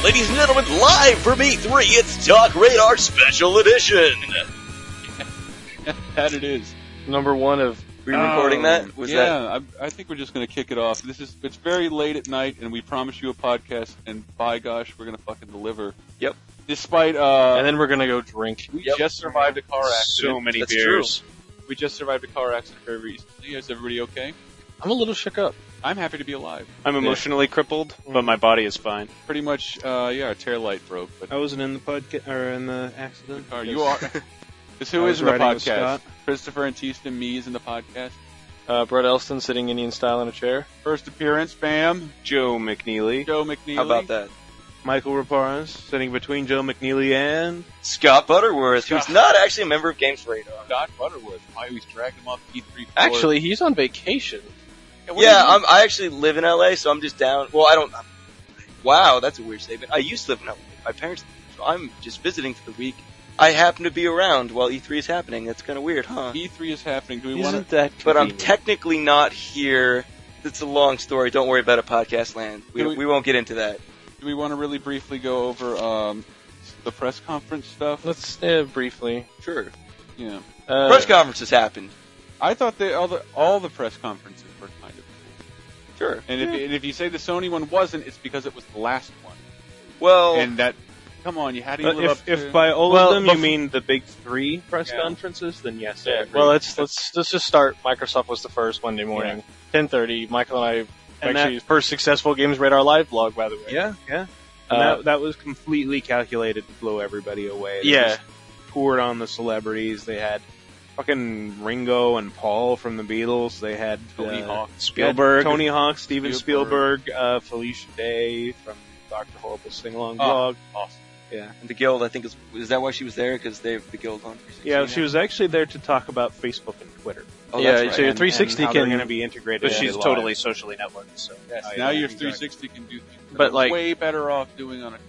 Ladies and gentlemen, live from E3, it's Talk Radar Special Edition. That it is. Number one of... Re-recording that? I think we're just going to kick it off. It's very late at night, and we promise you a podcast, and by gosh, we're going to fucking deliver. Yep. Despite, and then we're going to go drink. We just survived a car accident. So many That's beers. true. We just survived a car accident very recently. Is everybody okay? I'm a little shook up. I'm happy to be alive. I'm emotionally crippled, but my body is fine. Pretty much, our tail light broke, but I wasn't in the podcast or in the accident. you are. This who I is was in the riding with podcast? Scott. Christopher Antista, me is in the podcast. Brett Elston sitting Indian style in a chair. First appearance, bam. Joe McNeely. Joe McNeely. How about that? Michael Raparez sitting between Joe McNeely and Scott Butterworth, who's not actually a member of Games Radar. Scott Butterworth. I always dragged him off E3 floor. Actually, he's on vacation. Yeah, I actually live in LA, so I'm just down. Well, I don't. Wow, that's a weird statement. I used to live in LA. My parents, so I'm just visiting for the week. I happen to be around while E3 is happening. That's kind of weird, huh? E3 is happening. Do we want Isn't to? that But I'm convenient? technically not here. It's a long story. Don't worry about it, Podcast Land. Do We won't get into that. Do we want to really briefly go over the press conference stuff? Let's briefly. Sure. Yeah. Press conferences happened. I thought all the press conferences were kind of cool. Sure. And if you say the Sony one wasn't, it's because it was the last one. Well, And that, come on, you had to live up to. if by all Well, of them you bef- mean the big three press Yeah. conferences, then yes. I Yeah, agree. well, let's just start. Microsoft was the first Monday morning, 10:30. Michael and I And actually first successful Games Radar live blog, by the way. yeah. And that was completely calculated to blow everybody away. They Yeah. just poured on the celebrities. They had fucking Ringo and Paul from the Beatles. They had Tony Hawk. Spielberg, Tony Hawk, Steven Spielberg. Spielberg, Felicia Day from Dr. Horrible Sing Along Oh, blog. awesome. Yeah. the Guild, I think, is that why she was there? Because they have the Guild on 360 Yeah, now? she was actually there to talk about Facebook and Twitter. Oh, Yeah, that's right. so your And 360 how they're can- going to be integrated. But into she's live. totally socially networked, so. Yes, Oh, now yeah, your exactly. 360 can do things that But, are like- way better off doing on a.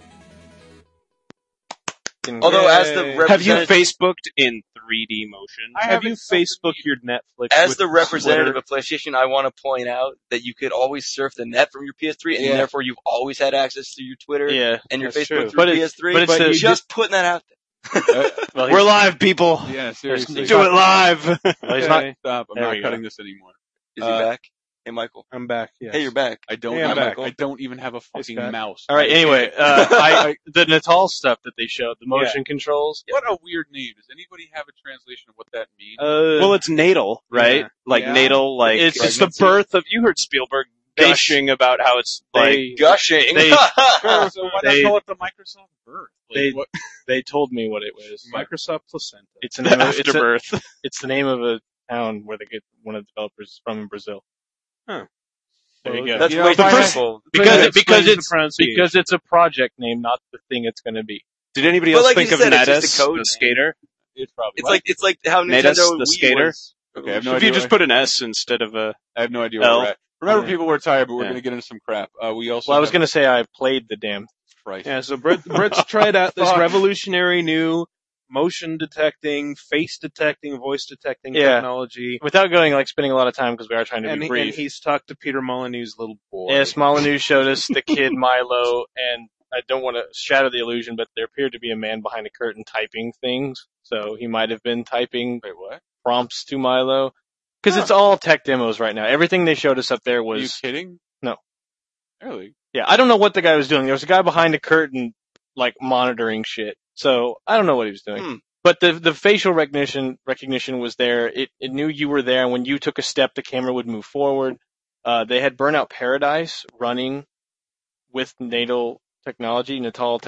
Although, as the Yay. Have you representative, Facebooked in 3D motion? Have you Facebook your Netflix? as with the representative Twitter? of PlayStation, I want to point out that you could always surf the net from your PS3, and Yeah. therefore you've always had access to your Twitter Yeah. and your that's Facebook true. through But it's- PS3. but it's But the- just putting that out there. Well, We're live, people! Yeah, seriously. Do it live! Well, he's Okay. not. Stop. I'm There not we cutting go. this anymore. Is he back? Hey, Michael. I'm back. Yes. Hey, you're back. I don't. Hey, I'm even, back. I don't even have a fucking Scott. mouse. All right. Anyway, the Natal stuff that they showed, the motion controls. What a weird name. Does anybody have a translation of what that means? Well, it's natal, right? Yeah. Like Yeah. natal, like It's it's the pregnancy. birth of. You heard Spielberg gushing about how it's like. Gushing. They- so why not they- call it the Microsoft birth? Like, they- what? They told me what it was. Microsoft Placenta. It's the name of, Afterbirth. it's the name of a town where they get one of the developers from in Brazil. Huh. There you go. That's You know, way too the first- simple. because Explains the it's pronunciation. because it's a project name, not the thing it's going to be. Did anybody But else like think you of said, it's just Natus, a code the name. skater? It's probably. It's like how Natus, Nintendo the Wii skater? was. Okay, I have no If idea. you just put an S instead of a. I have no idea where L. we're at. Remember, Yeah. people were tired, but we're Yeah. going to get into some crap. We also. Well, I was have- going to say I played the damn. Christ. Yeah, so Brett's tried out this Fuck. revolutionary new motion detecting, face detecting, voice detecting Yeah. technology. Without going spending a lot of time because we are trying to And, be and brief. he's talked to Peter Molyneux's little boy. Yes, Molyneux showed us the kid Milo, and I don't want to shatter the illusion, but there appeared to be a man behind a curtain typing things. So he might have been typing Wait, what? prompts to Milo. Because it's all tech demos right now. Everything they showed us up there Are you was... kidding? No. Really? Yeah, I don't know what the guy was doing. There was a guy behind a curtain, like, monitoring shit. So, I don't know what he was doing. Hmm. But the facial recognition was there. It knew you were there, and when you took a step, the camera would move forward. They had Burnout Paradise running with Natal technology,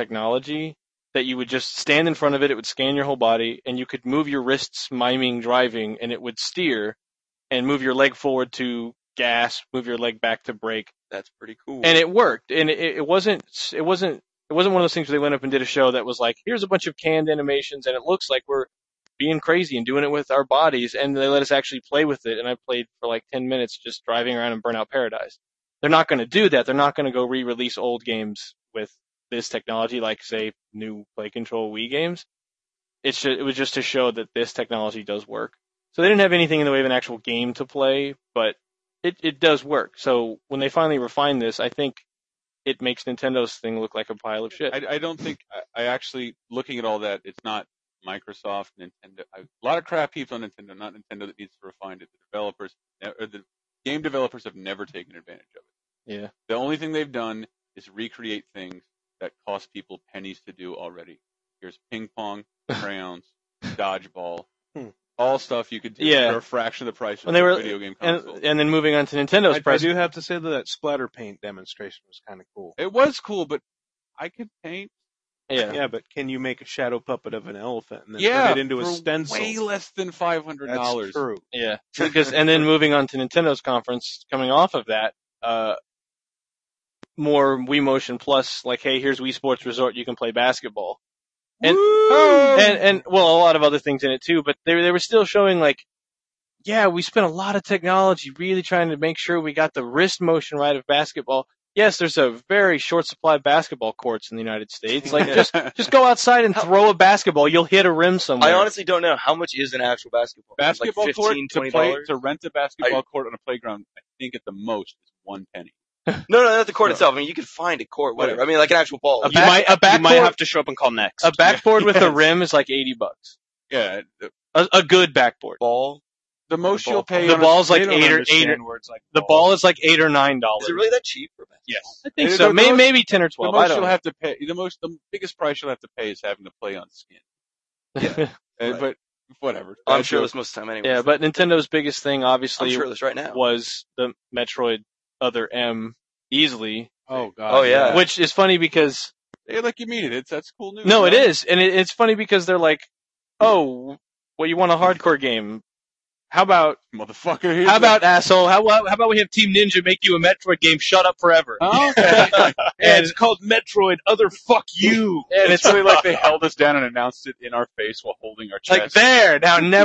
that you would just stand in front of it, it would scan your whole body, and you could move your wrists miming driving, and it would steer, and move your leg forward to gas, move your leg back to brake. That's pretty cool. And it worked. And it wasn't one of those things where they went up and did a show that was like, here's a bunch of canned animations and it looks like we're being crazy and doing it with our bodies, and they let us actually play with it, and I played for like 10 minutes just driving around in Burnout Paradise. They're not going to do that. They're not going to go re-release old games with this technology, like, say, new Play Control Wii games. It was just to show that this technology does work. So they didn't have anything in the way of an actual game to play, but it does work. So when they finally refine this, I think it makes Nintendo's thing look like a pile of shit. I don't think I actually looking at all that. It's not Microsoft, Nintendo. A lot of crap heaped on Nintendo. Not Nintendo that needs to refine it. The game developers have never taken advantage of it. Yeah. The only thing they've done is recreate things that cost people pennies to do already. Here's ping pong, crayons, dodgeball, all stuff you could do for a fraction of the price of a video game console. And then moving on to Nintendo's price. I do have to say that splatter paint demonstration was kind of cool. It was cool, but I could paint. Yeah, but can you make a shadow puppet of an elephant and then turn it into a stencil? Way less than $500. That's true. Yeah, and then moving on to Nintendo's conference, coming off of that, more Wii Motion Plus, like, hey, here's Wii Sports Resort, you can play basketball. And well, a lot of other things in it too, but they were still showing like, yeah, we spent a lot of technology really trying to make sure we got the wrist motion right of basketball. Yes, there's a very short supply of basketball courts in the United States. Like, just go outside and throw a basketball. You'll hit a rim somewhere. I honestly don't know how much is an actual basketball. Basketball like court $15, to rent a basketball court on a playground. I think at the most is $1. No, not the court itself. I mean, you can find a court, whatever. I mean, like an actual ball. You might have to show up and call next. A backboard with a rim is like $80. Yeah, a good backboard. Ball. The most you'll pay. The ball's like $8 or the ball is like $8 or $9. Is it really that cheap for basketball? Yes, I think so. Maybe 10 or 12. The most I don't you'll know. have to pay. The biggest price you'll have to pay is having to play on skin. Yeah, right. But whatever. I'm shirtless most of the time anyway. Yeah, but Nintendo's biggest thing, obviously, I'm shirtless right now. was the Metroid Other M easily. Oh god. Oh yeah. Which is funny because Like you mean it. That's cool news. no, right? it is, and it's funny because they're like, oh, well, you want a hardcore game? How about motherfucker? How about asshole? How about we have Team Ninja make you a Metroid game? Shut up forever. Oh, and it's called Metroid Other Fuck You. And it's really like they held us down and announced it in our face while holding our chest. Like there now, never.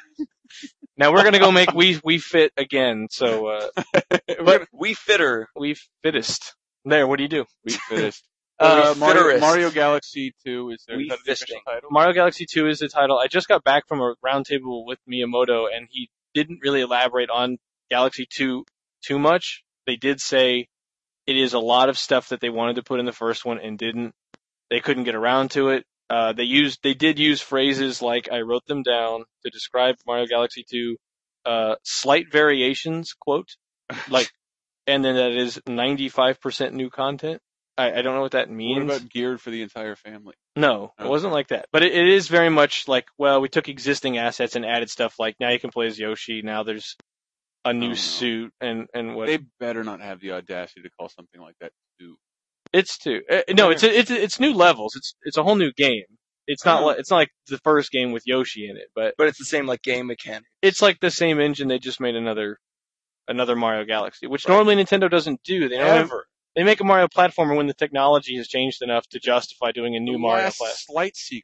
Now we're gonna go make We Fit again. So, but We Fitter. We Fittest. There. What do you do? We Fittest. Fitterist. Mario Galaxy 2 is there? We Is that the official Fisting. title? Mario Galaxy 2 is the title. I just got back from a roundtable with Miyamoto, and he didn't really elaborate on Galaxy 2 too much. They did say it is a lot of stuff that they wanted to put in the first one and didn't. They couldn't get around to it. They did use phrases like, I wrote them down to describe Mario Galaxy 2, slight variations, quote, like, and then that is 95% new content. I don't know what that means. What about geared for the entire family? No, it wasn't like that. But it is very much like, well, we took existing assets and added stuff like, now you can play as Yoshi, now there's a new suit, and what. They better not have the audacity to call something like that 2. It's 2. No, it's new levels. It's a whole new game. It's not like the first game with Yoshi in it, but it's the same like game mechanic. It's like the same engine. They just made another Mario Galaxy, which normally Nintendo doesn't do. They never. They make a Mario platformer when the technology has changed enough to justify doing a new Mario platformer. Slight sequel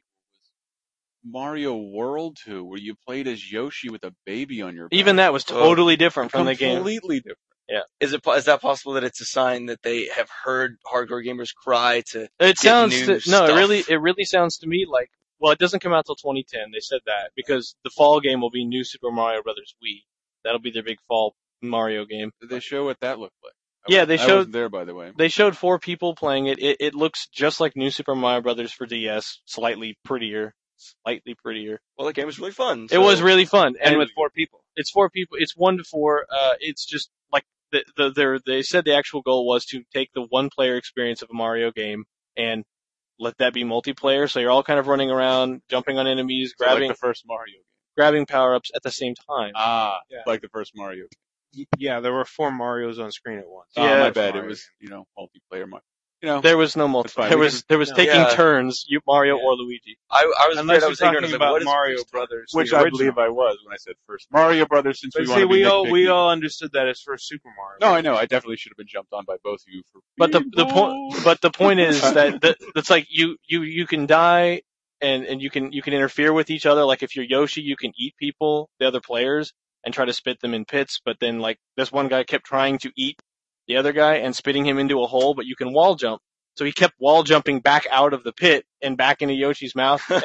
was Mario World 2, where you played as Yoshi with a baby on your back. Even that was totally different from the game. Completely different. Yeah. Is that possible that it's a sign that they have heard hardcore gamers cry to It get sounds new stuff? it really sounds to me like, well, it doesn't come out till 2010. They said that because the fall game will be New Super Mario Brothers Wii. That'll be their big fall Mario game. Did they show what that looked like? I I wasn't there, by the way. They showed 4 people playing it. It looks just like New Super Mario Brothers for DS, slightly prettier. Well, the game was really fun. It was really fun, and with 4 people. It's 4 people. It's 1 to 4. It's just like they said the actual goal was to take the one-player experience of a Mario game and let that be multiplayer. So you're all kind of running around, jumping on enemies, grabbing like the first Mario game. Grabbing power-ups at the same time. Like the first Mario game. Yeah, there were 4 Marios on screen at once. Yeah, my bad. It was, multiplayer. There was no multiplayer. There was taking turns, Mario or Luigi. I was afraid I was ignorant of about Mario Brothers, which I believe I was when I said first Mario Brothers. Since we all understood that as first Super Mario. No, I know. I definitely should have been jumped on by both of you. But the point is that it's like you can die and you can interfere with each other. Like if you're Yoshi, you can eat people, the other players, and try to spit them in pits. But then like this one guy kept trying to eat the other guy and spitting him into a hole, but you can wall jump. So he kept wall jumping back out of the pit and back into Yoshi's mouth, and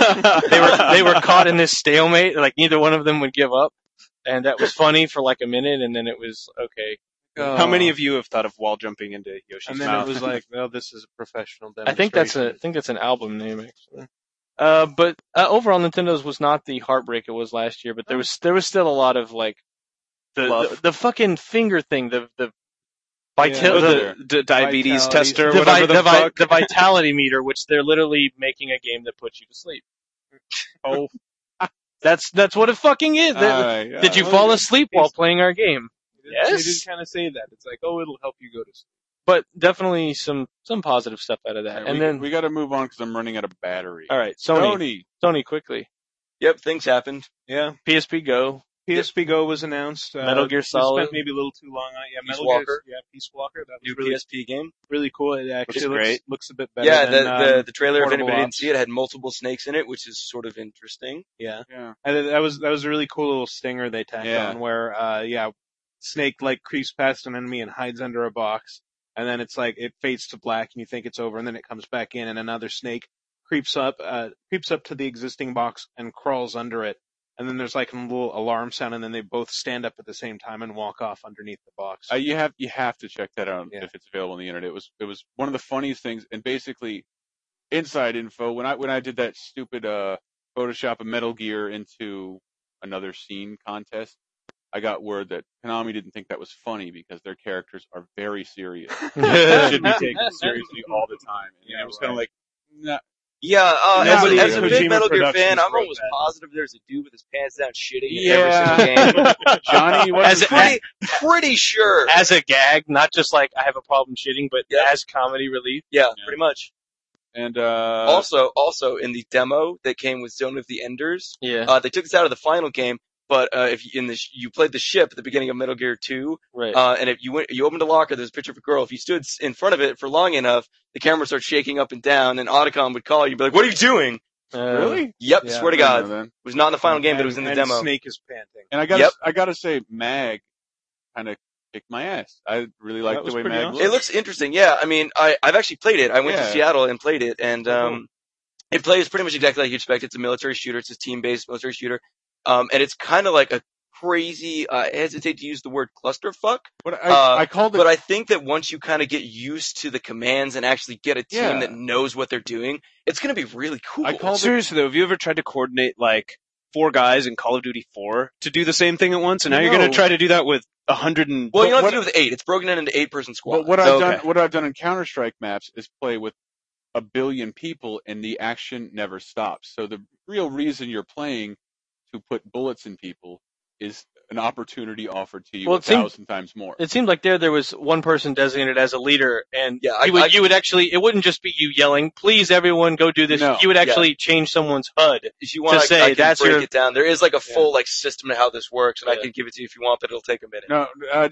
they were caught in this stalemate. Like neither one of them would give up, and that was funny for like a minute, and then it was okay. How many of you have thought of wall jumping into Yoshi's And then mouth? it was like, well, this is a professional I think demonstration. that's an album name actually. But overall, Nintendo's was not the heartbreak it was last year. But there was still a lot of like the fucking finger thing, the diabetes tester, the whatever the fuck. the vitality meter, which they're literally making a game that puts you to sleep. Oh, that's what it fucking is. Did you fall asleep while playing our game? Yes. They did kind of say that. It's like, oh, it'll help you go to sleep. But definitely some positive stuff out of that. Right, then we got to move on because I'm running out of battery. All right, Sony, quickly. Yep, things happened. Yeah. PSP Go. PSP Go was announced. Metal Gear Solid. Spent maybe a little too long on it. Yeah, Peace Metal Walker. Gear. Yeah, Peace Walker. That was New really PSP game. really cool. It actually looks a bit better. Yeah, the trailer, if Portable anybody didn't Ops. see it, had multiple snakes in it, which is sort of interesting. Yeah. Yeah. And that was a really cool little stinger they tacked on where Snake like creeps past an enemy and hides under a box, and then it's like it fades to black and you think it's over, and then it comes back in and another snake creeps up to the existing box and crawls under it, and then there's like a little alarm sound, and then they both stand up at the same time and walk off underneath the box. You have to check that out if it's available on the internet. It was one of the funniest things, and basically inside info when I did that stupid Photoshop of Metal Gear into another scene contest. I got word that Konami didn't think that was funny because their characters are very serious. They should be taken seriously all the time. And I was kind of like, nah. Yeah, as a big Kojima Metal Gear Productions fan, I'm wrote almost that. positive there's a dude with his pants down shitting in every single game. Johnny was pretty sure. As a gag, not just like I have a problem shitting, but as comedy relief. Yeah, pretty much. And also in the demo that came with Zone of the Enders, they took this out of the final game. But if you played the ship at the beginning of Metal Gear 2, right. And if you opened a locker, there's a picture of a girl. If you stood in front of it for long enough, the camera starts shaking up and down, and Otacon would call you, be like, "What are you doing?" Really? Yep, swear to God, it was not in the final game, but it was in the demo. Snake is panting. And I gotta say, Mag kind of kicked my ass. I really liked the way Mag looked. It looks interesting. Yeah, I mean, I've actually played it. I went to Seattle and played it, and it plays pretty much exactly like you expect. It's a military shooter. It's a team-based military shooter. And it's kind of like a crazy, I hesitate to use the word clusterfuck. But I think that once you kind of get used to the commands and actually get a team that knows what they're doing, it's going to be really cool. Seriously though, have you ever tried to coordinate like 4 guys in Call of Duty 4 to do the same thing at once? And now you're going to try to do that with 100 and... Well, you don't have to do it with 8. It's broken into 8-person squad. What I've done in Counter-Strike maps is play with 1 billion people and the action never stops. So the real reason you're playing to put bullets in people is an opportunity offered to you 1,000 times more. It seemed like there was one person designated as a leader, and you would actually, it wouldn't just be you yelling, "Please, everyone, go do this." No, you would actually change someone's HUD. If you want to say, that's break it down. There is like a full system to how this works, and I can give it to you if you want, but it'll take a minute. No,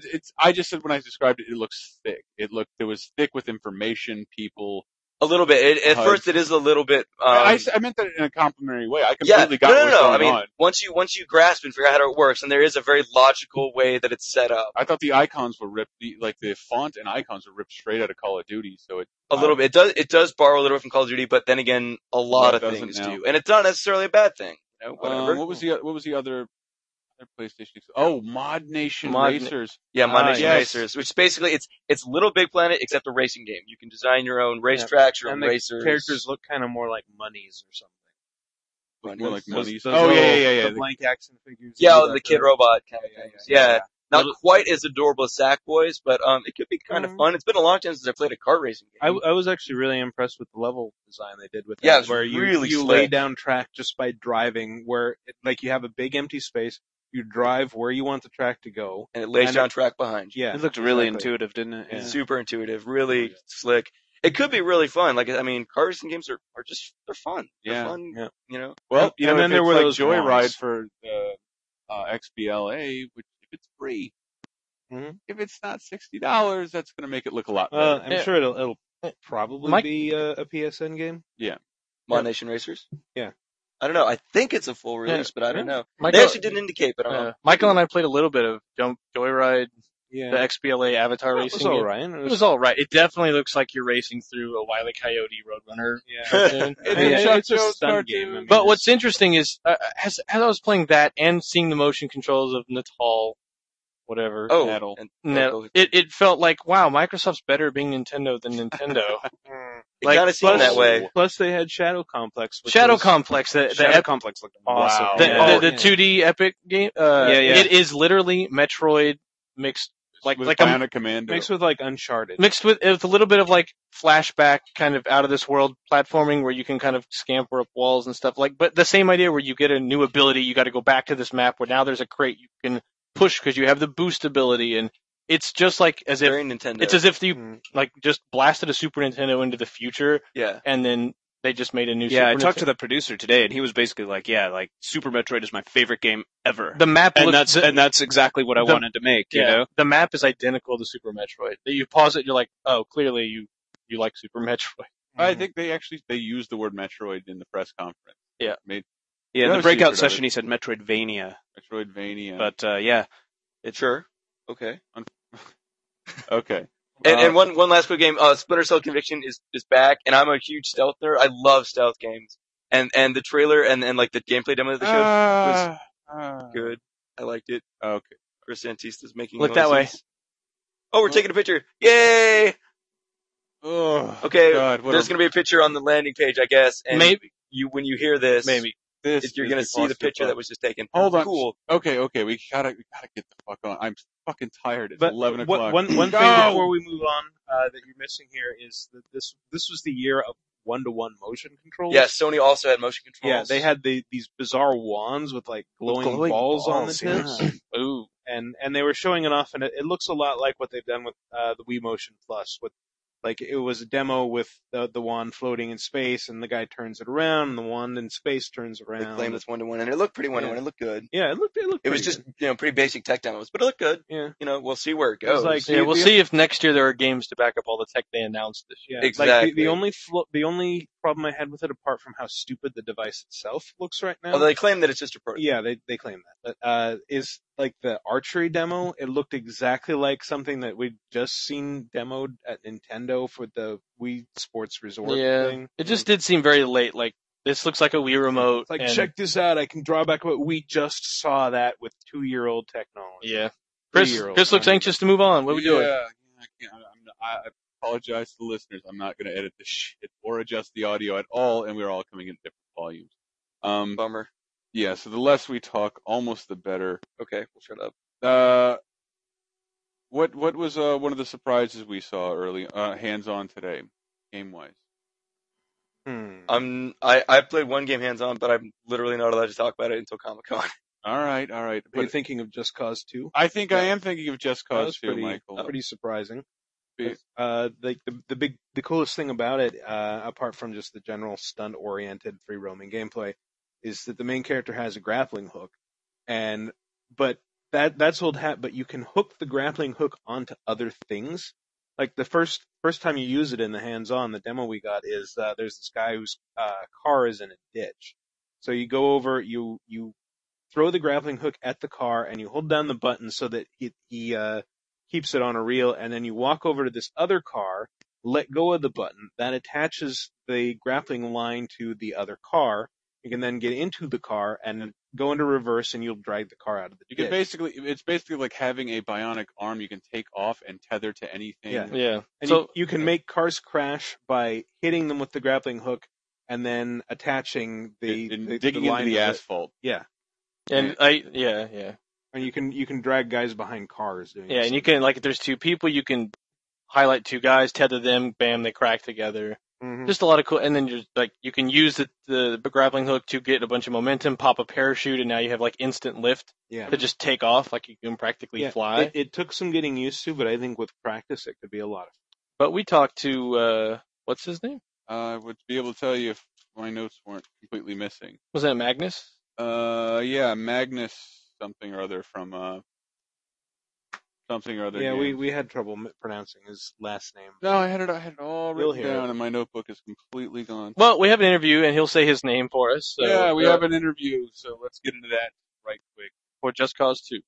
I just said when I described it, it looks thick. It was thick with information, people. A little bit. At first, it is a little bit. I meant that in a complimentary way. I completely got what's going on. I mean, once you grasp and figure out how it works, and there is a very logical way that it's set up. I thought the icons were ripped, the font and icons were ripped straight out of Call of Duty. So a little bit. It does borrow a little bit from Call of Duty, but then again, a lot of things do, and it's not necessarily a bad thing. You know, whatever. What was the other PlayStation? Oh, Mod Nation Racers. Yeah, Mod Nation Racers, which basically it's Little Big Planet except a racing game. You can design your own racetracks, your own racers. Characters look kind of more like Monies or something. More like Monies. The blank action figures. Yeah, the Kid Robot kind of things. Yeah. Not quite as adorable as Sackboys, but it could be kind of fun. It's been a long time since I played a kart racing game. I was actually really impressed with the level design they did with that. Yeah, it was where really you lay down track just by driving, where you have a big empty space. You drive where you want the track to go, and it lays down track behind you. Yeah, it looked really intuitive, didn't it? Yeah. Super intuitive, really slick. It could be really fun. Like, I mean, car racing games are just they're fun. They're fun. Yeah. You know. Well, and then there were those Joyride for XBLA, which if it's free, if it's not $60, that's going to make it look a lot better. I'm sure it'll probably be a PSN game. Yeah. Mod Nation Racers. Yeah. I don't know. I think it's a full release, but I don't know. Michael, they actually didn't indicate, but I don't know. Michael and I played a little bit of Joyride, the XBLA Avatar racing. It was all right. It was all right. It definitely looks like you're racing through a Wile E. Coyote Roadrunner cartoon. It's a stun game. I mean, but what's interesting is, as I was playing that and seeing the motion controls of Natal, whatever. Nettle. It felt like, wow, Microsoft's better at being Nintendo than Nintendo. It kind of seemed that way. Plus, they had Shadow Complex. Complex. Shadow Complex looked awesome. Wow. The 2D Epic game. It is literally Metroid mixed. Like Bionic Commando. Mixed with like Uncharted. Mixed with a little bit of like flashback kind of out of this world platforming where you can kind of scamper up walls and stuff but the same idea where you get a new ability, you got to go back to this map where now there's a crate you can push because you have the boost ability, and it's just like as Very if Nintendo. It's as if you like just blasted a Super Nintendo into the future. Yeah. And then they just made a new. Yeah, I talked to the producer today, and he was basically like, Super Metroid is my favorite game ever. The map, and that's exactly what I wanted to make. You know, the map is identical to Super Metroid. You pause it, you're like, oh, clearly you like Super Metroid. I think they used the word Metroid in the press conference. Yeah, in the breakout session he said Metroidvania. But it's sure okay. Okay. And one last quick game, Splinter Cell Conviction is back, and I'm a huge stealth nerd. I love stealth games. And the trailer and like the gameplay demo that they showed was good. I liked it. Okay. Chris Antista's making Look noises. that way. Oh, we're taking a picture. Yay! Oh, okay, God, there's going to be a picture on the landing page, I guess. And maybe when you hear this, you're going to see the picture that was just taken. Hold on. Cool. Okay, we gotta get the fuck on. I'm fucking tired. It's 11 o'clock. One thing before we move on that you're missing here is that this was the year of one-to-one motion controls. Yeah, Sony also had motion controls. Yeah, they had these bizarre wands with like glowing balls on the tips. Yeah. Ooh. And they were showing it off, and it looks a lot like what they've done with the Wii Motion Plus. Like it was a demo with the wand floating in space, and the guy turns it around, and the wand in space turns around. They claimed it's one-to-one, and it looked pretty one-to-one. It looked good. Yeah, it looked. It was just pretty basic tech demos, but it looked good. Yeah. We'll see where it goes. We'll see if next year there are games to back up all the tech they announced this year. Yeah, exactly. Like the only problem I had with it, apart from how stupid the device itself looks right now. Although they claim that it's just a prototype. Yeah, they claim that. But is like the archery demo. It looked exactly like something that we'd just seen demoed at Nintendo for the Wii Sports Resort thing. It just did seem very late. Like this looks like a Wii remote. It's like, check this out. I can draw back what we just saw that with 2-year-old technology. Yeah. Chris looks anxious to move on. What are we doing? I apologize to the listeners. I'm not going to edit this shit or adjust the audio at all, and we're all coming in different volumes. Bummer. Yeah, so the less we talk, almost the better. Okay, we'll shut up. What was one of the surprises we saw early hands-on today, game-wise? I played one game hands-on, but I'm literally not allowed to talk about it until Comic-Con. All right. Are you thinking of Just Cause 2? I think I am thinking of Just Cause 2, Michael. Pretty surprising. Like the coolest thing about it, apart from just the general stunt-oriented free-roaming gameplay, is that the main character has a grappling hook, but that's old hat. But you can hook the grappling hook onto other things. Like the first time you use it in the hands-on, the demo we got is there's this guy whose car is in a ditch. So you go over, you throw the grappling hook at the car, and you hold down the button so that he keeps it on a reel, and then you walk over to this other car, let go of the button, that attaches the grappling line to the other car. You can then get into the car and go into reverse, and you'll drag the car out of the ditch. It's basically like having a bionic arm you can take off and tether to anything. Yeah. And so you can make cars crash by hitting them with the grappling hook and then attaching digging the line into the asphalt. Yeah. And And you can drag guys behind cars doing and you can, like, if there's two people, you can highlight two guys, tether them, bam, they crack together. Mm-hmm. Just a lot of cool, and then you can use the grappling hook to get a bunch of momentum, pop a parachute, and now you have like instant lift to just take off, like you can practically fly. It took some getting used to, but I think with practice it could be a lot of fun. But we talked to, what's his name? I would be able to tell you if my notes weren't completely missing. Was that Magnus? Yeah, Magnus something or other from, something or other. Yeah, game. we had trouble pronouncing his last name. No, I had it all written down, and my notebook is completely gone. Well, we have an interview, and he'll say his name for us. So, yeah, we have an interview, so let's get into that right quick. For Just Cause 2.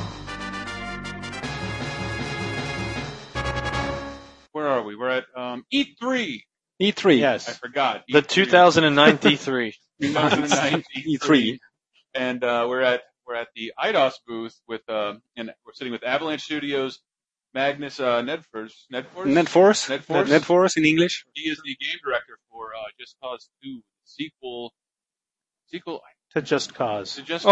Where are we? We're at E3. E3. Yes. I forgot. The 2009 E3. 2009 E3. And we're at we're at the IDOS booth and we're sitting with Avalanche Studios, Magnus Nedforce in English. He is the game director for Just Cause 2, sequel to Just Cause. Just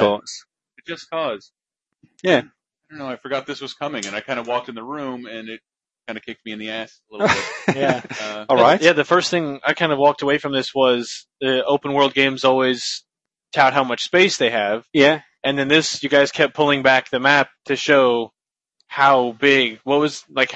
Cause. Yeah. I don't know. I forgot this was coming, and I kind of walked in the room, and it kind of kicked me in the ass a little bit. Yeah. All right. Yeah, the first thing I kind of walked away from this was the open world games always tout how much space they have. Yeah. And then this, you guys kept pulling back the map to show how big. What was like?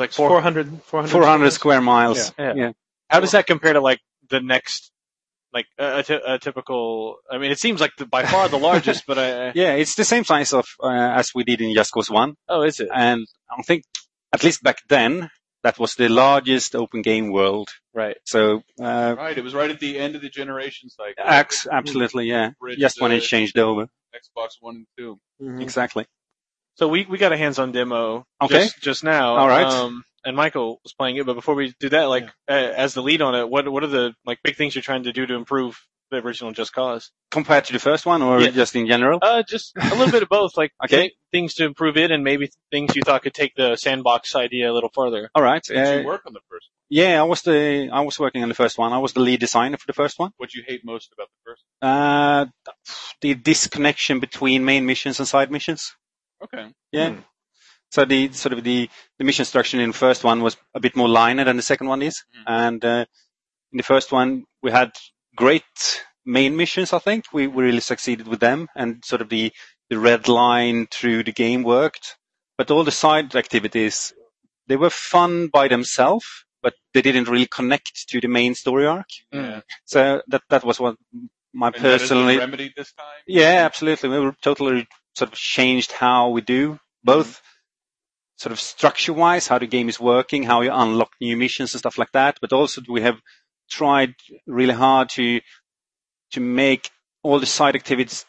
400 square miles. Yeah. How does that compare to like the next? Like a typical. I mean, it seems like by far the largest, but yeah, it's the same size of as we did in Just Cause 1. Oh, is it? And I think at least back then that was the largest open game world. Right. So right, it was right at the end of the generation cycle. Absolutely, yeah. Just when it changed over. Xbox 1 and 2. Mm-hmm. Exactly. So we got a hands-on demo. Okay. Just now. All right. And Michael was playing it, but before we do that, as the lead on it, what are the big things you're trying to do to improve the original Just Cause compared to the first one, or just in general? Just a little bit of both. Things to improve it, and maybe things you thought could take the sandbox idea a little further. All right. Did you work on the first one? Yeah, I was working on the first one. I was the lead designer for the first one. What do you hate most about the first one? The disconnection between main missions and side missions. Okay. Yeah. So the mission structure in the first one was a bit more linear than the second one is. And in the first one, we had great main missions, I think. We really succeeded with them, and sort of the red line through the game worked. But all the side activities, they were fun by themselves, but they didn't really connect to the main story arc. Yeah. So that was what my personally... remedied this time? Yeah, absolutely. We were totally sort of changed how we do both sort of structure-wise, how the game is working, how you unlock new missions and stuff like that. But also we have tried really hard to make all the side activities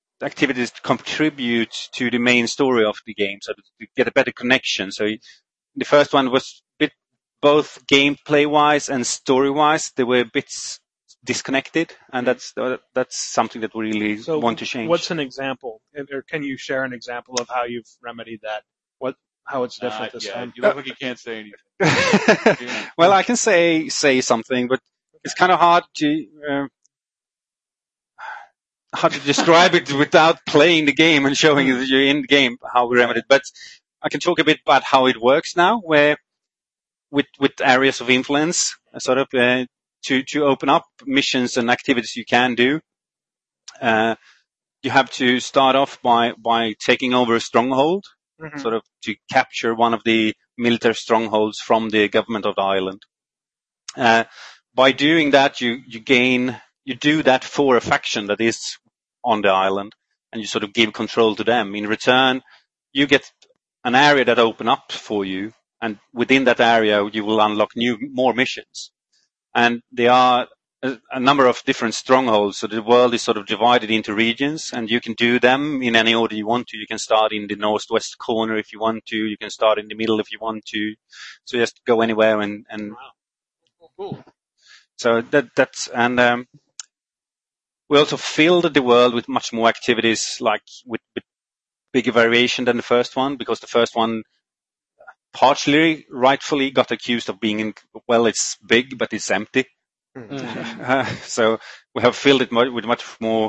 contribute to the main story of the game, so to get a better connection. So the first one was a bit both gameplay-wise and story-wise, they were a bit disconnected, and that's something that we really want to change. What's an example, or can you share an example of how you've remedied that? How it's different this time? You look like you can't say anything. Well, I can say something, but it's kind of hard to describe it without playing the game and showing that you're in the game how we remedied it. But I can talk a bit about how it works now, where with areas of influence, sort of to open up missions and activities you can do. You have to start off by taking over a stronghold. Mm-hmm. Sort of to capture one of the military strongholds from the government of the island. By doing that, you do that for a faction that is on the island, and you sort of give control to them. In return, you get an area that open up for you, and within that area, you will unlock more missions. And there are a number of different strongholds. So the world is sort of divided into regions, and you can do them in any order you want to. You can start in the northwest corner if you want to. You can start in the middle if you want to. So just go anywhere and wow. Cool. So that's we also filled the world with much more activities, like with bigger variation than the first one, because the first one partially rightfully got accused of being it's big but it's empty. Mm-hmm. So we have filled it with much more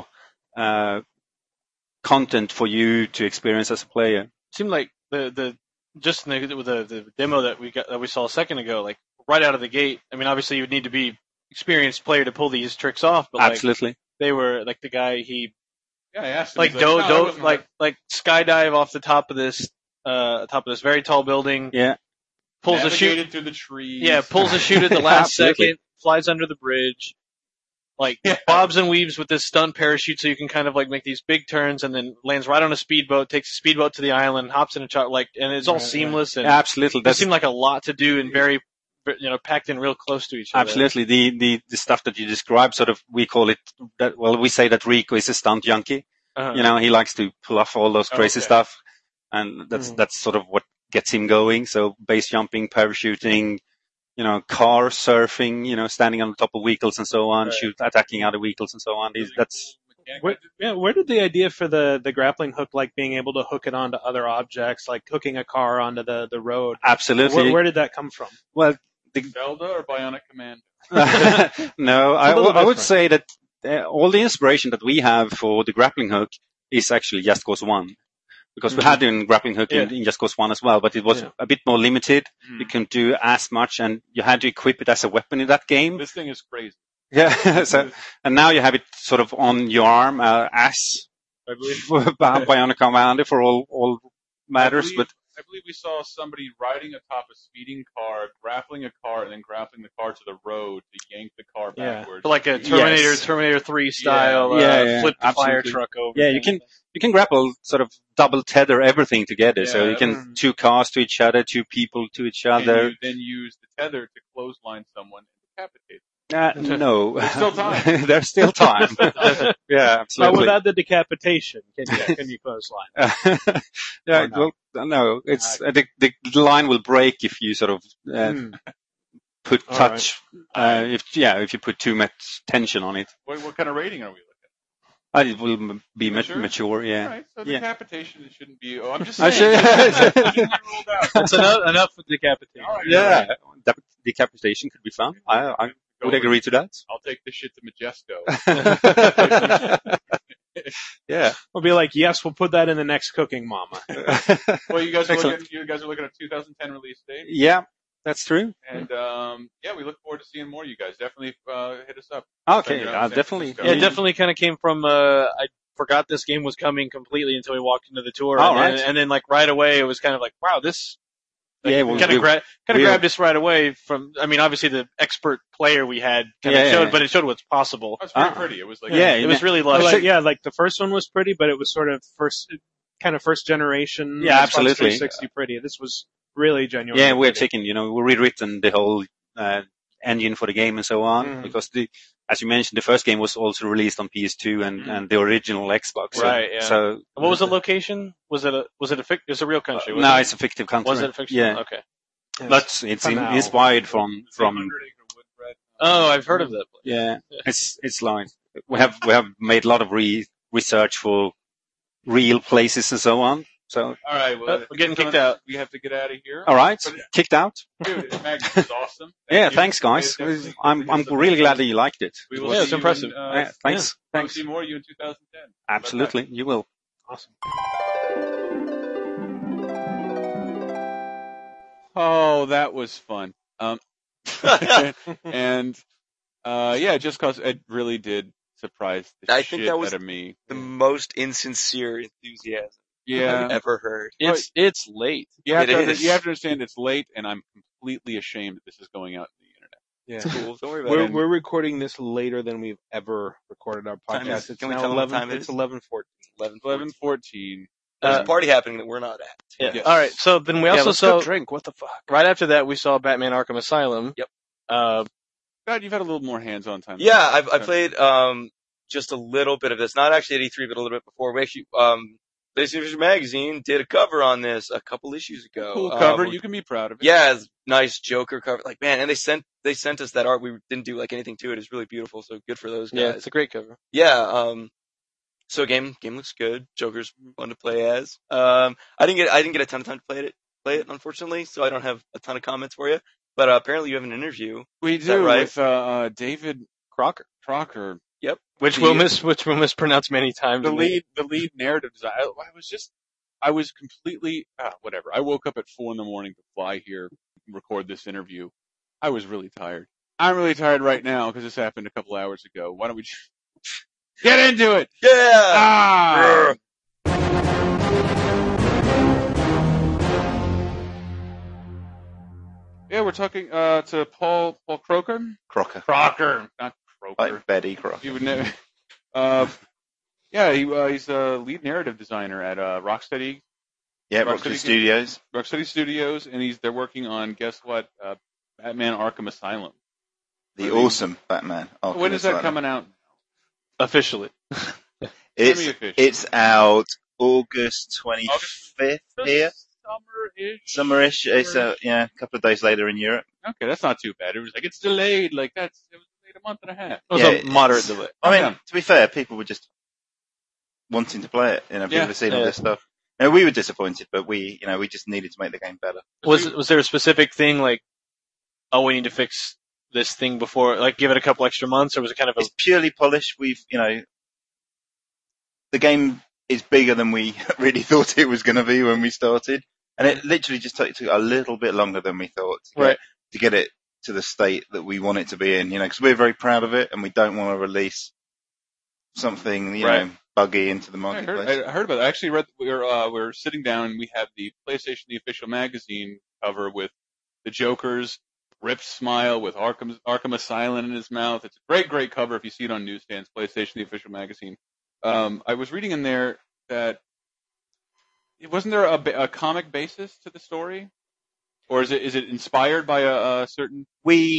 content for you to experience as a player. It seemed like with the demo that we saw a second ago, like right out of the gate. I mean, obviously you would need to be experienced player to pull these tricks off, but absolutely, they were like the guy I asked him, like skydive off the top of this very tall building. Yeah, pulls a chute through the trees. Yeah, pulls a chute at the last second. Flies under the bridge, bobs and weaves with this stunt parachute, so you can kind of make these big turns, and then lands right on a speedboat, takes a speedboat to the island, hops in a chart, and it's all seamless. And absolutely, it seemed like a lot to do and very, packed in real close to each other. Absolutely, the stuff that you described, sort of, we call it that. Well, we say that Rico is a stunt junkie. Uh-huh. He likes to pull off all those crazy stuff, and that's sort of what gets him going. So base jumping, parachuting. Car surfing, standing on the top of vehicles and so on, attacking other vehicles and so on. That's Where did the idea for the grappling hook, like being able to hook it onto other objects, like hooking a car onto the road? Absolutely. Where did that come from? Well, Zelda or Bionic Commando? No, I would say that all the inspiration that we have for the grappling hook is actually Just Cause 1. Because we had a grappling hook in Just Cause 1 as well, but it was a bit more limited. You couldn't do as much, and you had to equip it as a weapon in that game. This thing is crazy. Yeah, and now you have it sort of on your arm as I believe Bionic Commando for all matters. I believe we saw somebody riding atop a speeding car, grappling a car, and then grappling the car to the road to yank the car backwards. So like a Terminator 3 style, flip the fire truck over. Yeah, you can grapple, sort of double tether everything together. So you can two cars to each other, two people to each other. And you then use the tether to clothesline someone and decapitate them. No. There's still time. There's still time. Yeah, absolutely. But without the decapitation, can you closely line? Yeah, well, no, it's the line will break if you sort of put touch. Right. If you put too much tension on it. What kind of rating are we looking at? It will be mature, yeah. All right, so decapitation shouldn't be. I'm just saying. That's enough with decapitation. Right, yeah, decapitation could be fun. I would agree to that. I'll take this shit to Majesco. Yeah, we'll be like, yes, we'll put that in the next Cooking Mama. Well, you guys are looking at 2010 release date. Yeah, that's true. And we look forward to seeing more of you guys. Definitely hit us up. Okay, definitely. Yeah, it definitely kind of came from. I forgot this game was coming completely until we walked into the tour, and then like right away it was kind of like, wow, this. Kind of grabbed us right away from. I mean, obviously the expert player we had showed, but it showed what's possible. It's very pretty. It was like it was really lush. Like the first one was pretty, but it was sort of first generation. Yeah, absolutely. 360 pretty. This was really genuine. Yeah, we're taking. We rewritten the whole engine for the game and so on because as you mentioned, the first game was also released on PS2 and the original Xbox. Right. Yeah. So what was the location? Was it a real country? No, it's a fictive country. Was it a fictive? Yeah. Okay. But it's inspired from. Oh, I've heard of that place. Yeah, it's like we have made a lot of research for real places and so on. So all right, well, we're getting kicked out. We have to get out of here. All right, kicked out. Dude, Magnus was awesome. Thanks, guys. I'm really glad that you liked it. It's impressive. Thanks. We'll see more of you in 2010. Absolutely, you will. Awesome. Oh, that was fun. And just cause it really did surprise the shit out of me. The most insincere enthusiasm I've ever heard. It's late. You have to understand it's late, and I'm completely ashamed that this is going out to the internet. Yeah, it's cool. Don't worry about it. We're recording this later than we've ever recorded our podcast. It's now 11. It's 11:14. 11:14. There's a party happening that we're not at. Yeah. Yes. All right. So then we also saw drink. What the fuck? Right after that, we saw Batman: Arkham Asylum. Yep. God, you've had a little more hands-on time. Yeah, I played just a little bit of this. Not actually at E3, but a little bit before. We actually, PlayStation Magazine did a cover on this a couple issues ago. Cool cover. You can be proud of it. Yeah, it's nice Joker cover. Like, man, and they sent us that art. We didn't do like anything to it. It's really beautiful. So good for those guys. Yeah, it's a great cover. Yeah. So game looks good. Joker's fun to play as. I didn't get a ton of time to play it, unfortunately. So I don't have a ton of comments for you. But apparently you have an interview. We do, right? With David Crocker. Yep. Which we'll mispronounce many times. The lead narrative design. I was completely whatever. I woke up at 4 a.m. to fly here, record this interview. I was really tired. I'm really tired right now because this happened a couple hours ago. Why don't we just get into it? Yeah. Yeah, we're talking to Paul Crocker. Crocker, not Croker. Like Betty Crocker. You would know. He's a lead narrative designer at Rocksteady. Yeah, Rocksteady Studios. Rocksteady Studios, and they're working on, guess what? Batman: Arkham Asylum. The awesome Batman. Arkham when is that coming out? Officially. It's out August 25th here. Summerish. It's a couple of days later in Europe. Okay, that's not too bad. It was like it's delayed. It was delayed a month and a half. It was a moderate delay. I mean, to be fair, people were just wanting to play it. People have seen all this stuff. We were disappointed, but we just needed to make the game better. Was there a specific thing like, oh, we need to fix this thing before, like, give it a couple extra months, or was it kind of It's purely polished. The game is bigger than we really thought it was going to be when we started, and it literally just took a little bit longer than we thought to get it to the state that we want it to be in. Because we're very proud of it, and we don't want to release something buggy into the marketplace. I heard about it. I actually read. We're sitting down, and we have the PlayStation The Official Magazine cover with the Joker's ripped smile with Arkham Asylum in his mouth. It's a great cover if you see it on newsstands. PlayStation The Official Magazine. I was reading in there that wasn't there a comic basis to the story, or is it inspired by a certain?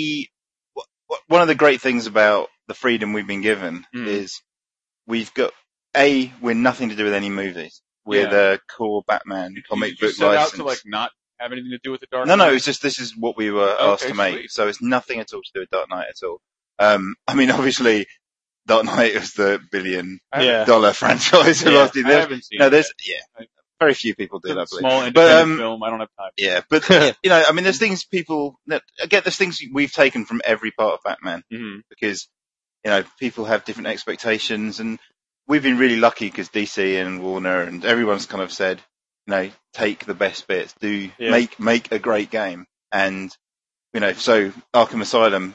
One of the great things about the freedom we've been given is we've got we're nothing to do with any movies. We're the core Batman comic book license. Out to not have anything to do with the Dark Knight? No, it's just this is what we were asked to make. Sweet. So it's nothing at all to do with Dark Knight at all. Obviously, Dark Knight was the $1 billion franchise. I haven't seen it. There's very few people do that. Small independent film. I don't have time. Yeah, but there's things there's things we've taken from every part of Batman because people have different expectations, and we've been really lucky because DC and Warner and everyone's kind of said, take the best bits, make a great game, and so Arkham Asylum.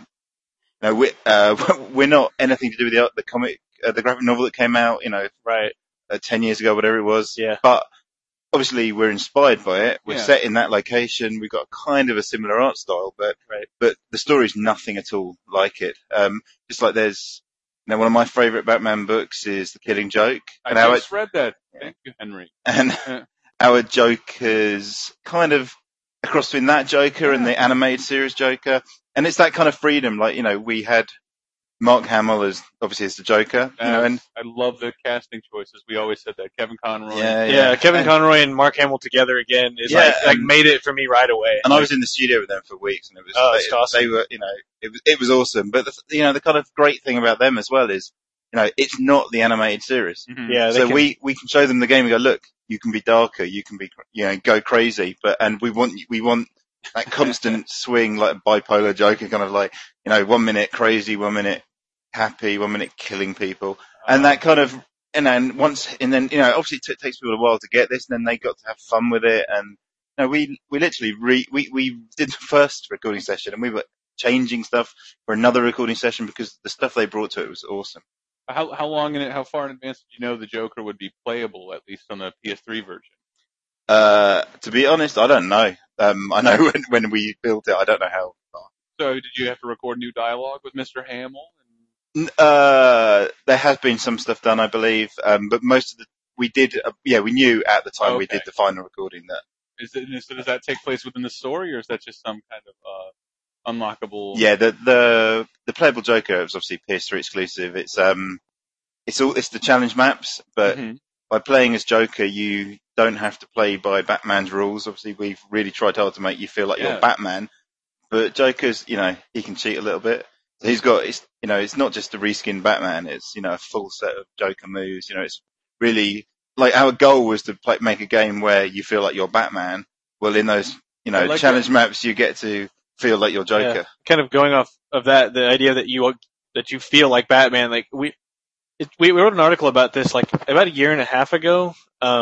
We're not anything to do with the comic, the graphic novel that came out, 10 years ago, whatever it was. Yeah. But obviously we're inspired by it. We're set in that location. We've got kind of a similar art style, but the story's nothing at all like it. Just like there's, one of my favorite Batman books is The Killing Joke. I just read that. Thank you, Henry. And our Joker's kind of a cross between that Joker and the animated series Joker. And it's that kind of freedom, we had Mark Hamill as the Joker, and I love the casting choices. We always said that Kevin Conroy. Kevin Conroy and Mark Hamill together again is made it for me right away. And I was in the studio with them for weeks, and it was awesome. They were, it was awesome. But the kind of great thing about them as well is, it's not the animated series. Mm-hmm. Yeah, so we can show them the game and go, look, you can be darker, you can be, go crazy, and we want that constant swing, like bipolar Joker, kind of 1 minute crazy, 1 minute happy, 1 minute killing people, and that kind of, and then obviously it takes people a while to get this, and then they got to have fun with it, and we literally we did the first recording session, and we were changing stuff for another recording session because the stuff they brought to it was awesome. How far in advance did you know the Joker would be playable, at least on the PS3 version? To be honest, I don't know. I know when we built it, I don't know how far. So did you have to record new dialogue with Mr. Hamill? There has been some stuff done, I believe, but most of we knew at the time we did the final recording that. So does that take place within the story, or is that just some kind of unlockable? Yeah, the playable Joker is obviously PS3 exclusive. It's the challenge maps, but by playing as Joker, you don't have to play by Batman's rules. Obviously, we've really tried hard to make you feel like you're Batman, but Joker's, he can cheat a little bit. So he's got, it's not just a reskinned Batman. It's, a full set of Joker moves. It's really our goal was to make a game where you feel like you're Batman. Well, in those, challenge maps, you get to feel like you're Joker. Yeah. Kind of going off of that, the idea that you feel like Batman, we wrote an article about this about 1.5 years ago.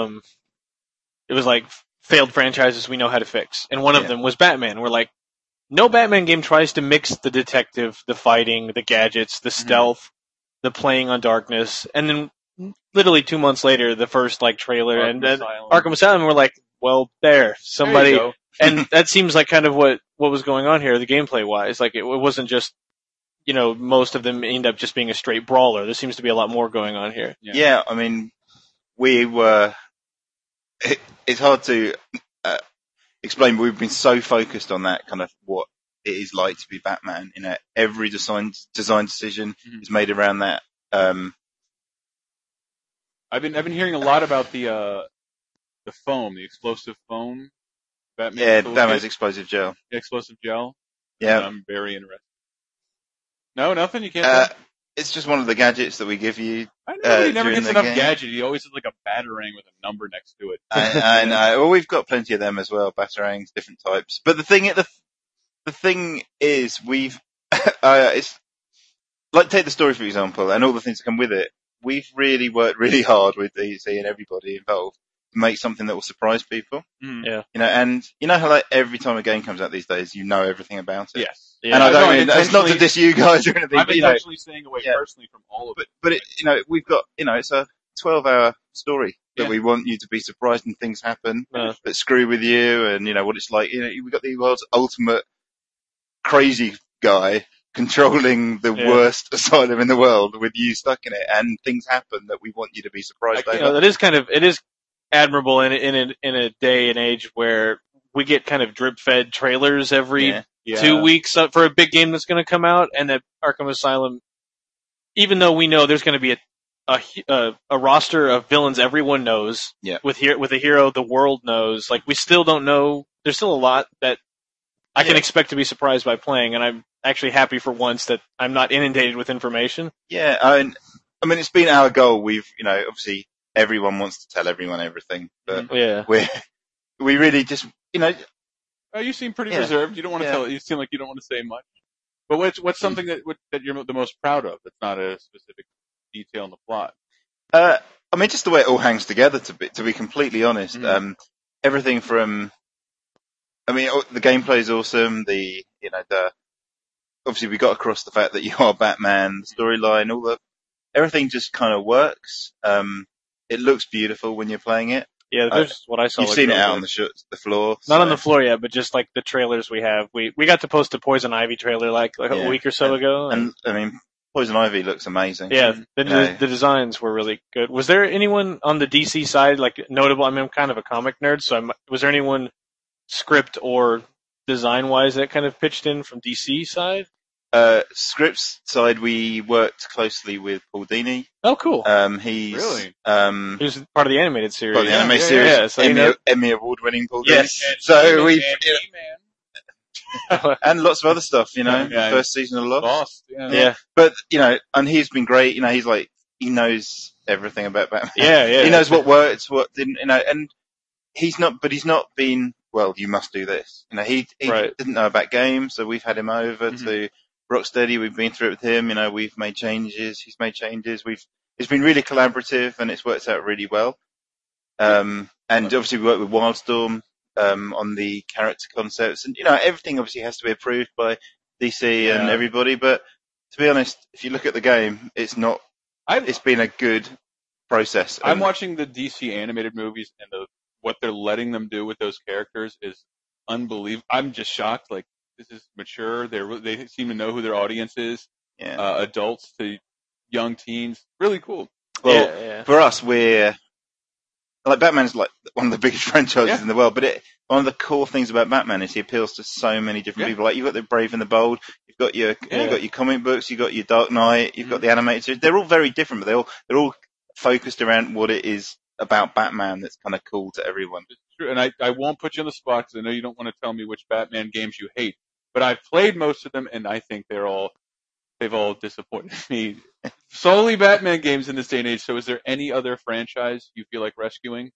It was failed franchises we know how to fix, and one of them was Batman. We're no Batman game tries to mix the detective, the fighting, the gadgets, the stealth, the playing on darkness, and then literally 2 months later, the first trailer Arkham Asylum. We're well, somebody, there and that seems like kind of what was going on here, the gameplay wise. It wasn't just, most of them end up just being a straight brawler. There seems to be a lot more going on here. Yeah, I mean, we were. It's hard to explain, but we've been so focused on that kind of what it is like to be Batman. Every design decision is made around that. I've been hearing a lot about the foam, the explosive foam. Batman's explosive gel. The explosive gel. Yeah, I'm very interested. No, nothing. You can't. it's just one of the gadgets that we give you. I know he never gets enough gadget. He always has like a batarang with a number next to it. I know. Well, we've got plenty of them as well, batarangs, different types. But the thing is, we've it's like take the story for example, and all the things that come with it. We've really worked really hard with DC and everybody involved to make something that will surprise people. Yeah. And you know how like every time a game comes out these days, you know everything about it. Yes. Yeah. And I don't mean it's not to diss you guys or anything. I'm intentionally staying away personally from all of it. But it, we've got it's a 12-hour story that we want you to be surprised and things happen that screw with you and what it's like. We've got the world's ultimate crazy guy controlling the worst asylum in the world with you stuck in it, and things happen that we want you to be surprised by. It is admirable in a day and age where we get kind of drip fed trailers every 2 weeks for a big game that's going to come out, and that Arkham Asylum, even though we know there's going to be a roster of villains everyone knows, with a hero the world knows, like we still don't know. There's still a lot that I can expect to be surprised by playing, and I'm actually happy for once that I'm not inundated with information. Yeah, I mean, it's been our goal. We've, obviously everyone wants to tell everyone everything, but we really just, you seem pretty reserved. You don't want to tell it. You seem like you don't want to say much. But what's something that you're the most proud of? That's not a specific detail in the plot. I mean, just the way it all hangs together. To be completely honest, everything from, I mean, the gameplay is awesome. Obviously we got across the fact that you are Batman, the storyline, everything just kind of works. It looks beautiful when you're playing it. Yeah, that's what I saw. You've seen it out on the floor. Not on the floor yet, but just like the trailers we have. We got to post a Poison Ivy trailer like a week or so ago. And I mean, Poison Ivy looks amazing. Yeah, the designs were really good. Was there anyone on the DC side, like notable? I mean, I'm kind of a comic nerd, so was there anyone script or design-wise that kind of pitched in from DC side? Scripts side, we worked closely with Paul Dini. Oh, cool. He's really? He was part of the animated series. Part of the animated series. Yeah, so Emmy award-winning Paul Dini. Yes. So we and lots of other stuff, first season of Lost. Yeah. But, and he's been great, he's like, he knows everything about Batman. Yeah. He knows what worked, what didn't, and he's not been, well, you must do this. He didn't know about games, so we've had him over to Rocksteady. We've been through it with him, we've made changes, he's made changes. It's been really collaborative and it's worked out really well. And obviously we worked with Wildstorm, on the character concepts, and everything obviously has to be approved by DC and everybody. But to be honest, if you look at the game, it's not. It's been a good process. I'm watching the DC animated movies, and what they're letting them do with those characters is unbelievable. I'm just shocked. Like, this is mature. They seem to know who their audience is. Yeah. Adults to young teens. Really cool. Well, for us, we're. Like, Batman's like one of the biggest franchises in the world, but one of the cool things about Batman is he appeals to so many different people. Like, you've got the Brave and the Bold, you've got your comic books, you've got your Dark Knight, you've got the animated series. They're all very different, but they're all focused around what it is about Batman that's kind of cool to everyone. It's true, and I won't put you on the spot because I know you don't want to tell me which Batman games you hate, but I've played most of them, and I think they've all disappointed me. Solely Batman games in this day and age. So is there any other franchise you feel like rescuing?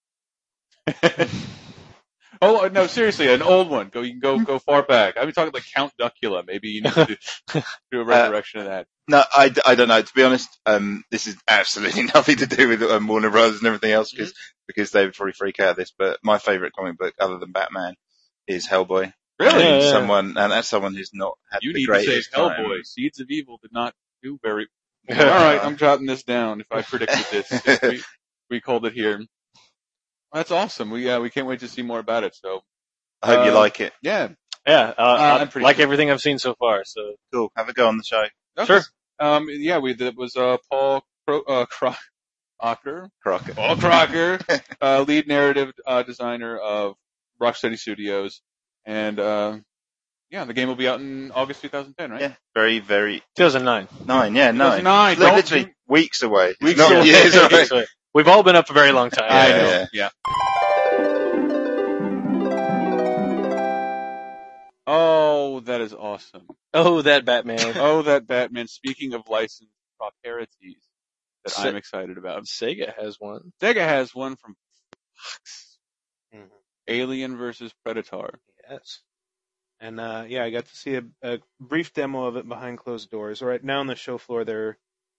Oh, no, seriously, an old one. You can go far back. I've been talking like Count Duckula. Maybe you need to do a resurrection of that. No, I don't know. To be honest, this is absolutely nothing to do with Warner Brothers and everything else, because they would probably freak out of this, but my favourite comic book, other than Batman, is Hellboy. Really? And that's someone who's not had the greatest time. You need to say Hellboy. Seeds of Evil did not do very... All right, I'm jotting this down. If I predicted this, we called it here. That's awesome. We can't wait to see more about it. So I hope you like it. Yeah. I like everything I've seen so far. So cool. Have a go on the show. Okay. Sure. That was Paul Crocker. Paul Crocker, lead narrative designer of Rocksteady Studios, and the game will be out in August 2010, right? Yeah, very, very. 2009. 9, yeah, 9. 2009. Literally weeks away. Weeks away. Years away. We've all been up a very long time. I know. Yeah. Oh, Oh, that is awesome. Oh, that Batman. Oh, that Batman. Speaking of licensed properties that I'm excited about. Sega has one. Sega has one from Fox. Mm-hmm. Alien versus Predator. Yes. And I got to see a brief demo of it behind closed doors. Right now on the show floor, they're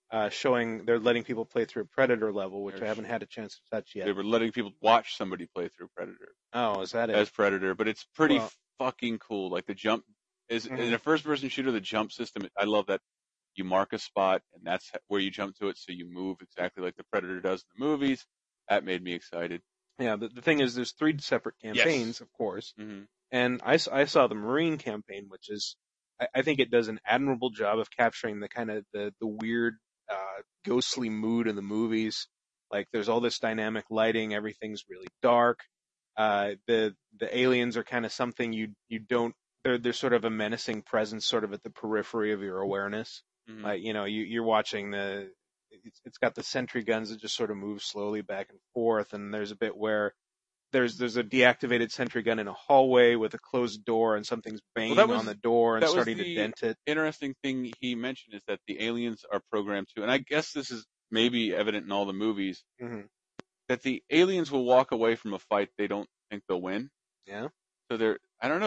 letting people play through a Predator level, which I haven't had a chance to touch yet. They were letting people watch somebody play through Predator. Oh, is that it? As Predator, but it's pretty fucking cool. Like the jump is in a first-person shooter, the jump system. I love that you mark a spot and that's where you jump to it, so you move exactly like the Predator does in the movies. That made me excited. Yeah, the thing is, there's 3 separate campaigns, of course. Mm-hmm. And I saw the Marine campaign, which is, I think it does an admirable job of capturing the kind of the weird, ghostly mood in the movies. Like, there's all this dynamic lighting, everything's really dark. The aliens are kind of something you don't, they're sort of a menacing presence sort of at the periphery of your awareness. Mm-hmm. Like, you're watching it's got the sentry guns that just sort of move slowly back and forth, and there's a bit where there's a deactivated sentry gun in a hallway with a closed door, and something's banging on the door and starting to dent it. Interesting thing he mentioned is that the aliens are programmed to, and I guess this is maybe evident in all the movies, that the aliens will walk away from a fight they don't think they'll win. Yeah. So they're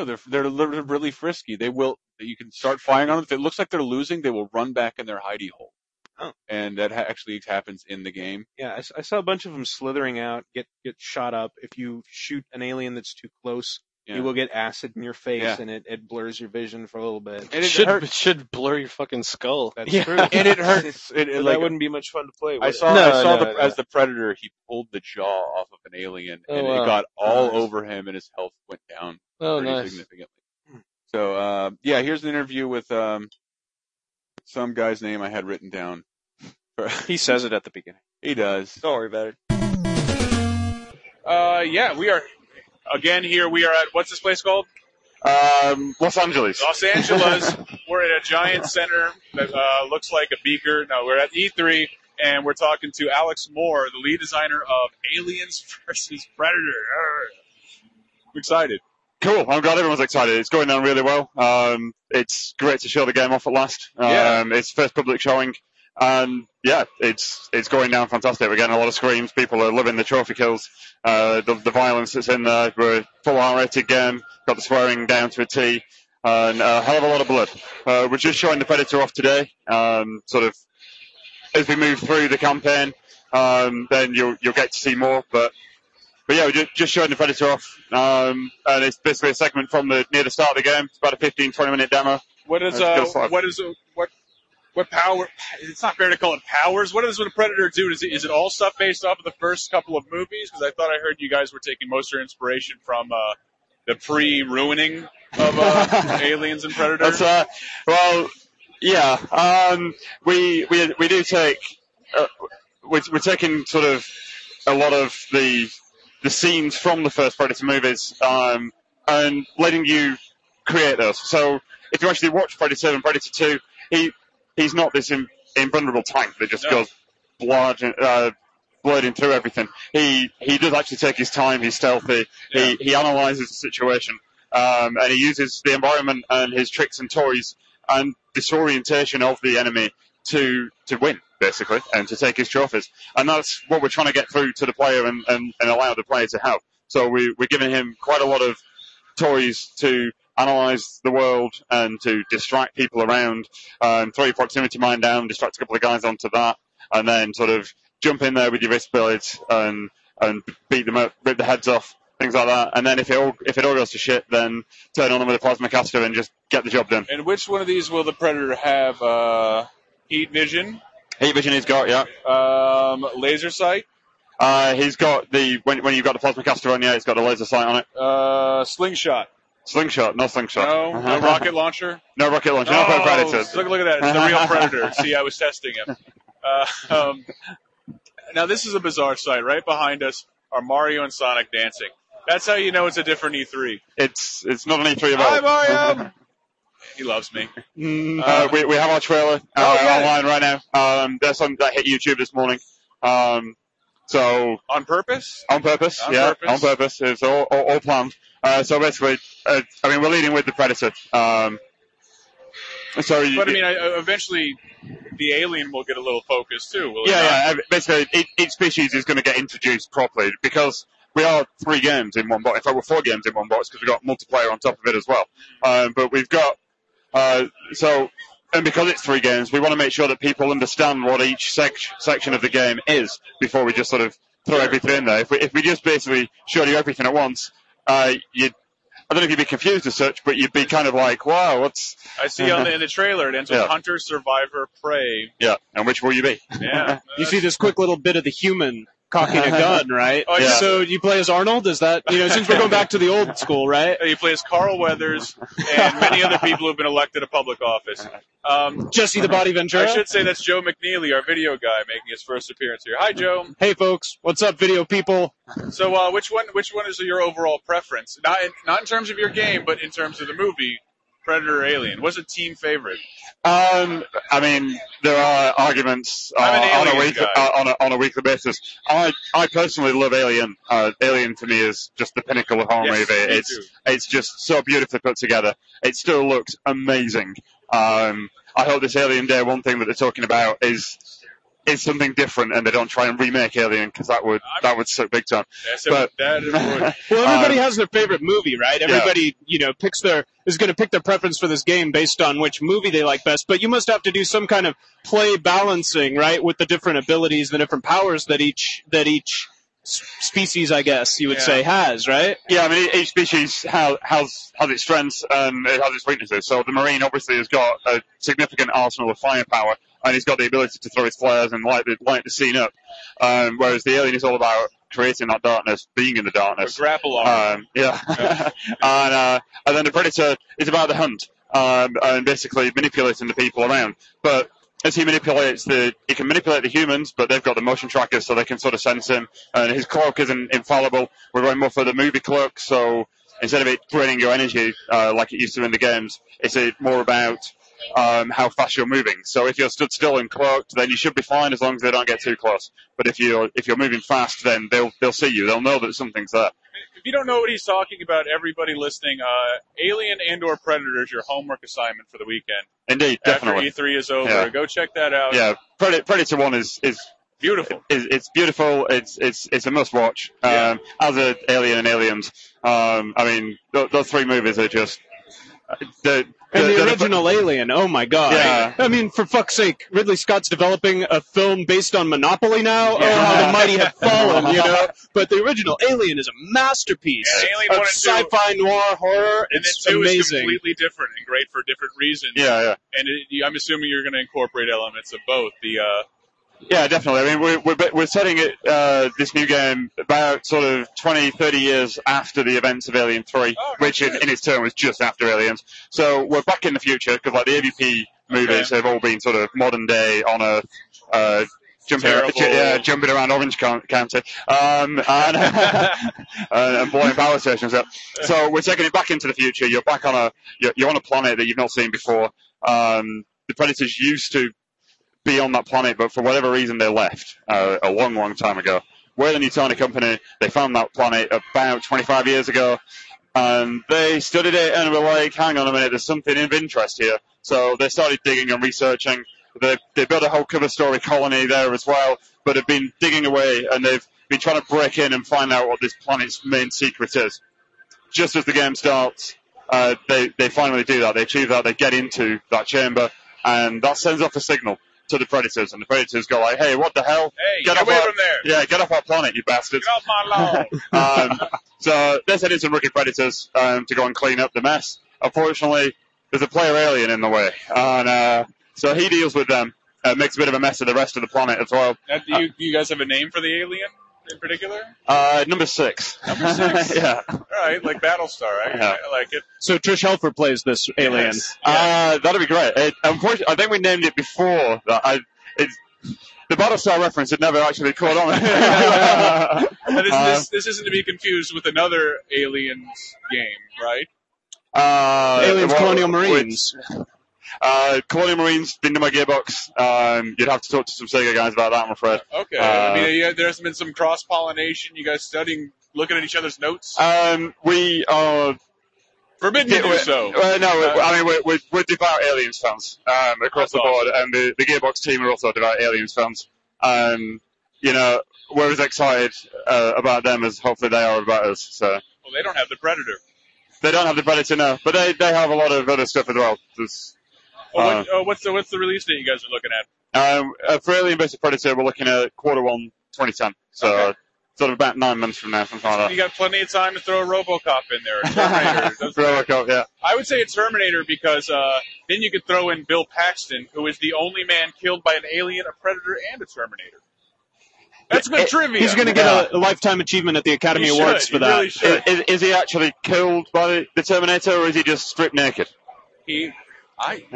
really frisky. You can start firing on them. If it looks like they're losing, they will run back in their hidey hole. Oh. And that actually happens in the game. Yeah, I saw a bunch of them slithering out, get shot up. If you shoot an alien that's too close, you will get acid in your face, and it blurs your vision for a little bit. And it should blur your fucking skull. That's true. And it hurts. That wouldn't be much fun to play with. As the Predator, he pulled the jaw off of an alien, and it got all over him, and his health went down pretty significantly. So, here's an interview with some guy's name I had written down. He says it at the beginning. He does. Don't worry about it. We are again here. We are at, what's this place called? Los Angeles. Los Angeles. We're at a giant center that looks like a beaker. No, we're at E3, and we're talking to Alex Moore, the lead designer of Aliens vs. Predator. I'm excited. Cool. I'm glad everyone's excited. It's going down really well. It's great to show the game off at last. It's first public showing. And it's going down fantastic. We're getting a lot of screams. People are loving the trophy kills. The violence that's in there. We're a full R-rated game. Got the swearing down to a T. And a hell of a lot of blood. We're just showing the Predator off today. Sort of as we move through the campaign, then you'll get to see more. But yeah, we're just showing the Predator off. And it's basically a segment from near the start of the game. It's about a 15-20 minute demo. What power? It's not fair to call it powers. What does the Predator do? Is it all stuff based off of the first couple of movies? Because I thought I heard you guys were taking most of your inspiration from the pre-ruining of Aliens and Predator. We do take. We're taking sort of a lot of the scenes from the first Predator movies and letting you create those. So if you actually watch Predator and Predator 2, he's not this invulnerable tank that just goes blurting through everything. He does actually take his time. He's stealthy. Yeah. He analyzes the situation, and he uses the environment and his tricks and toys and disorientation of the enemy to win, basically, and to take his trophies. And that's what we're trying to get through to the player and allow the player to have. So we're giving him quite a lot of toys to analyze the world and to distract people around, throw your proximity mine down, distract a couple of guys onto that, and then sort of jump in there with your wrist blades and beat them up, rip the heads off, things like that. And then if it all goes to shit, then turn on them with a plasma caster and just get the job done. And which one of these will the Predator have? Heat vision? Heat vision he's got, yeah. Laser sight? He's got when you've got the plasma caster on, it's got a laser sight on it. Slingshot? Slingshot, no slingshot. No rocket launcher? No rocket launcher, no Predator. Look at that, it's the real Predator. See, I was testing him. Now this is a bizarre sight. Right behind us are Mario and Sonic dancing. That's how you know it's a different E3. It's not an E3 at all. Hi, Mario! He loves me. We have our trailer online right now. There's something that hit YouTube this morning. So on purpose? On purpose. On purpose. It's all planned. So basically, we're leading with the Predator. Eventually the alien will get a little focus too. Will it not? Basically, each species is going to get introduced properly because we are 3 games in one box. In fact, we're 4 games in one box because we've got multiplayer on top of it as well. But we've got and because it's 3 games, we want to make sure that people understand what each section of the game is before we just sort of throw everything in there. If we just basically show you everything at once, I don't know if you'd be confused as such, but you'd be kind of like, wow, what's... I see in the trailer, it ends with Hunter, Survivor, Prey. Yeah, and which will you be? Yeah. You see this quick little bit of the human cocking a gun, right? Oh, yeah. So you play as Arnold? Is that, since we're going back to the old school, right? You play as Carl Weathers and many other people who have been elected to public office. Jesse the Body Ventura? I should say that's Joe McNeely, our video guy, making his first appearance here. Hi, Joe. Hey, folks. What's up, video people? So, which one is your overall preference? Not in terms of your game, but in terms of the movie, Predator or Alien. What's a team favorite? There are arguments on a weekly basis. I personally love Alien. Alien to me is just the pinnacle of horror movie. It's just so beautifully put together. It still looks amazing. I hope this Alien Day 1 thing that they're talking about is something different, and they don't try and remake Alien, because that would suck big time. That is well, everybody has their favorite movie, right? Everybody, is going to pick their preference for this game based on which movie they like best. But you must have to do some kind of play balancing, right, with the different abilities, the different powers that each species, I guess you would say, has, right? Yeah, each species has its strengths and it has its weaknesses. So the Marine obviously has got a significant arsenal of firepower, and he's got the ability to throw his flares and light the scene up. Whereas the Alien is all about creating that darkness, being in the darkness. A grapple arm. And then the Predator is about the hunt, and basically manipulating the people around. But as he manipulates he can manipulate the humans, but they've got the motion trackers, so they can sort of sense him. And his cloak isn't infallible. We're going more for the movie cloak, so instead of it draining your energy like it used to in the games, it's more about how fast you're moving. So if you're stood still and cloaked, then you should be fine as long as they don't get too close. But if you're moving fast, then they'll see you. They'll know that something's there. If you don't know what he's talking about, everybody listening, Alien and/or Predator is your homework assignment for the weekend. Indeed, definitely. After E3 is over, go check that out. Yeah, Predator 1 is beautiful. It's beautiful. It's a must watch. As are Alien and Aliens. Those 3 movies are just. And the original Alien, oh my god. Yeah. For fuck's sake, Ridley Scott's developing a film based on Monopoly now? Yeah. Oh, how the mighty have fallen, But the original Alien is a masterpiece of sci-fi noir horror. It's and amazing. Is completely different and great for different reasons. Yeah. And I'm assuming you're going to incorporate elements of both. Yeah, definitely. We're setting it, this new game about sort of 20, 30 years after the events of Alien 3, which in its turn was just after Aliens. So we're back in the future, because the AVP movies have all been sort of modern day on Earth, jumping around Orange County, and blowing power stations up. So we're taking it back into the future. You're back you're on a planet that you've not seen before. The Predators used to be on that planet, but for whatever reason they left a long, long time ago. We're the Newtoni company. They found that planet about 25 years ago, and they studied it and were like, hang on a minute, there's something of interest here. So they started digging and researching. They built a whole cover story colony there as well, but have been digging away, and they've been trying to break in and find out what this planet's main secret is. Just as the game starts, they finally do that. They achieve that. They get into that chamber, and that sends off a signal to the Predators, and the Predators go like, hey, what the hell? Hey, get away from there. Yeah, get off our planet, you bastards. Get off my lawn. So they send in some rookie Predators to go and clean up the mess. Unfortunately, there's a player alien in the way, and so he deals with them, makes a bit of a mess of the rest of the planet as well. Do you guys have a name for the alien in particular? Number 6. Number 6? Yeah. All right, like Battlestar. I like it. So Trish Helfer plays this alien. Yes. That'd be great. Unfortunately, I think we named it before that. The Battlestar reference had never actually caught on. This isn't to be confused with another Aliens game, right? Aliens Colonial Marines. Colonial Marines, been to my Gearbox. You'd have to talk to some Sega guys about that, I'm afraid. Okay. I mean, there's been some cross-pollination. You guys studying, looking at each other's notes? We are... Forbidden to do so. We're devout Aliens fans across the board, and the Gearbox team are also devout Aliens fans. We're as excited about them as hopefully they are about us. So. Well, they don't have the Predator. They don't have the Predator, no, but they have a lot of other stuff as well. What's the release date you guys are looking at? For Alien vs Predator, we're looking at Q1 2010. So. Okay. Sort of about 9 months from now, something like that. You got plenty of time to throw a RoboCop in there. Terminator. RoboCop, yeah. I would say a Terminator because then you could throw in Bill Paxton, who is the only man killed by an alien, a Predator, and a Terminator. That's good trivia. He's going to get a lifetime achievement at the Academy Awards for that. Really should. Is he actually killed by the Terminator, or is he just stripped naked? He's got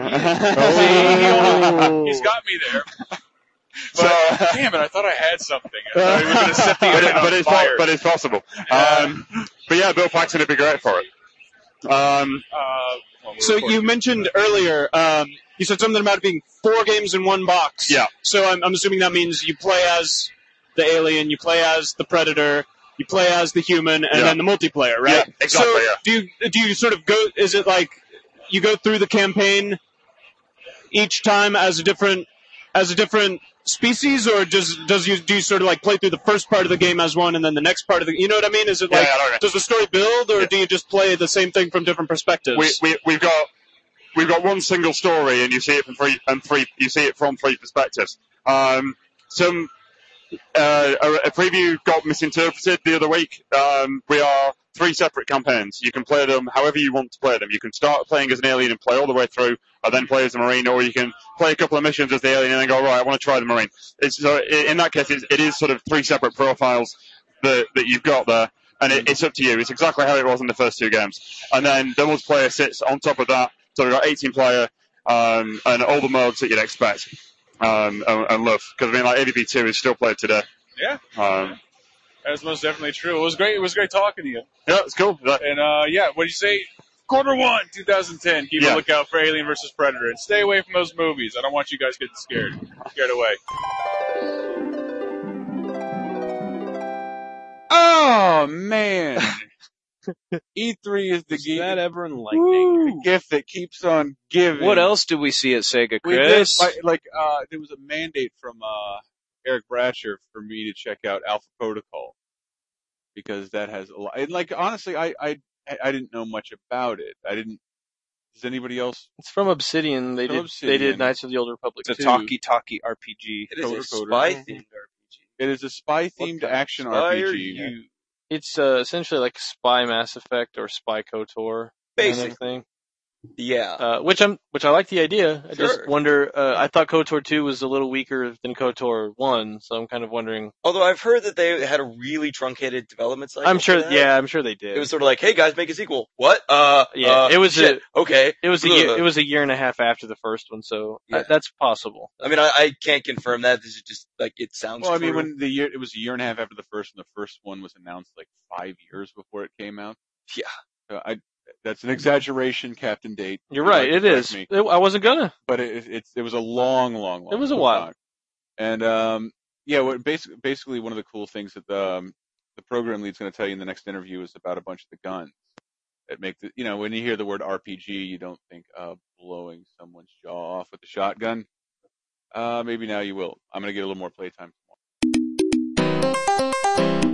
me there. Damn it! I thought I had something. I thought we were going to set the internet on fire. But it's possible. But yeah, Bill Paxton would be great for it. So you mentioned earlier, you said something about it being 4 games in one box. Yeah. So I'm assuming that means you play as the alien, you play as the Predator, you play as the human, and then the multiplayer, right? Yeah, exactly. So yeah. do you sort of go? Is it like you go through the campaign each time as a different species, or do you sort of like play through the first part of the game as one and then the next part of the, you know what I mean? Is it like, does the story build, or do you just play the same thing from different perspectives? We've got one single story, and you see it from three perspectives. A preview got misinterpreted the other week. We are 3 separate campaigns. You can play them however you want to play them. You can start playing as an alien and play all the way through, and then play as a Marine, or you can play a couple of missions as the alien and then go, right, I want to try the Marine. So in that case, it is sort of 3 separate profiles that you've got there, and it's up to you. It's exactly how it was in the first 2 games. And then the multiplayer sits on top of that, so we've got 18-player, and all the modes that you'd expect, and love. Because, AVP2 is still played today. Yeah. That's most definitely true. It was great. It was great talking to you. Yeah, it's cool. And what did you say? Q1 2010. Keep a lookout for Alien vs Predator, and stay away from those movies. I don't want you guys getting scared away. Oh man, E3 is the gift. Is that ever enlightening? The gift that keeps on giving. What else do we see at Sega, Chris? There was a mandate from Eric Bratcher for me to check out Alpha Protocol, because that has a lot. And honestly, I didn't know much about it. Does anybody else? It's from Obsidian. They did Knights of the Old Republic. It's a talkie RPG. It is a spy-themed RPG. It is a spy-themed action RPG. It's essentially like Spy Mass Effect or Spy KOTOR kind of thing. Yeah. Which I like the idea. I just wonder, I thought KOTOR 2 was a little weaker than KOTOR 1, so I'm kind of wondering. Although I've heard that they had a really truncated development cycle. I'm sure they did. It was sort of like, hey guys, make a sequel. What? It was okay. It was a year and a half after the first one, so that's possible. I mean, I can't confirm that. This is just it sounds. Well, I mean, when it was a year and a half after the first, and the first one was announced 5 years before it came out. Yeah. That's an exaggeration, Captain Date. You're right. It is. I wasn't gonna. But it was a long. It was a while. And basically one of the cool things that the program lead's going to tell you in the next interview is about a bunch of the guns that make when you hear the word RPG, you don't think of blowing someone's jaw off with a shotgun. Maybe now you will. I'm going to get a little more playtime tomorrow.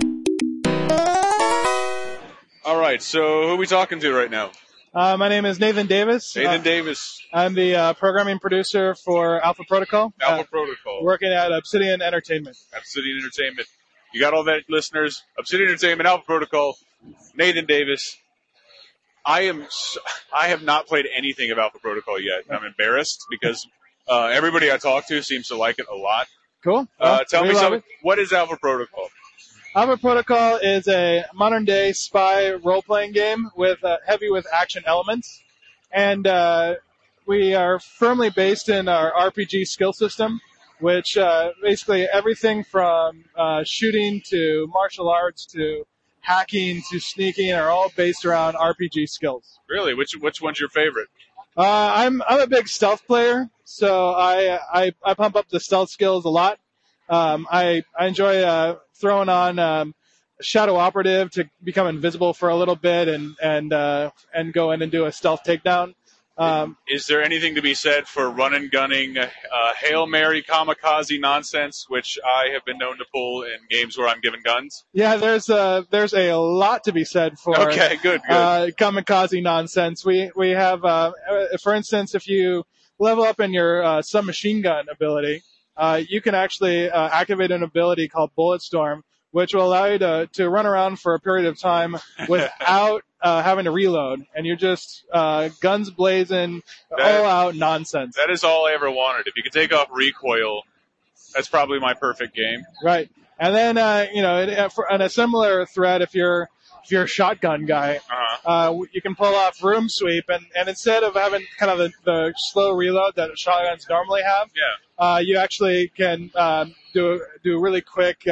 All right, so who are we talking to right now? My name is Nathan Davis. Nathan Davis. I'm the programming producer for Alpha Protocol. Alpha Protocol. Working at Obsidian Entertainment. Obsidian Entertainment. You got all that, listeners? Obsidian Entertainment, Alpha Protocol. Nathan Davis. I have not played anything of Alpha Protocol yet. I'm embarrassed because everybody I talk to seems to like it a lot. Cool. Tell me something. What is Alpha Protocol? Alpha Protocol is a modern-day spy role-playing game with heavy with action elements, and we are firmly based in our RPG skill system, which basically everything from shooting to martial arts to hacking to sneaking are all based around RPG skills. Really? Which one's your favorite? I'm a big stealth player, so I pump up the stealth skills a lot. I enjoy throwing on Shadow Operative to become invisible for a little bit and go in and do a stealth takedown. Is there anything to be said for run and gunning, Hail Mary kamikaze nonsense, which I have been known to pull in games where I'm given guns? Yeah, there's a lot to be said for good. Kamikaze nonsense. We have, for instance, if you level up in your submachine gun ability, you can actually activate an ability called Bulletstorm, which will allow you to run around for a period of time without having to reload, and you're just guns blazing, all out nonsense. That is all I ever wanted. If you could take off recoil, that's probably my perfect game. Right, and then on a similar thread, if you're a shotgun guy, you can pull off room sweep, and instead of having kind of the slow reload that shotguns normally have, you actually can do really quick.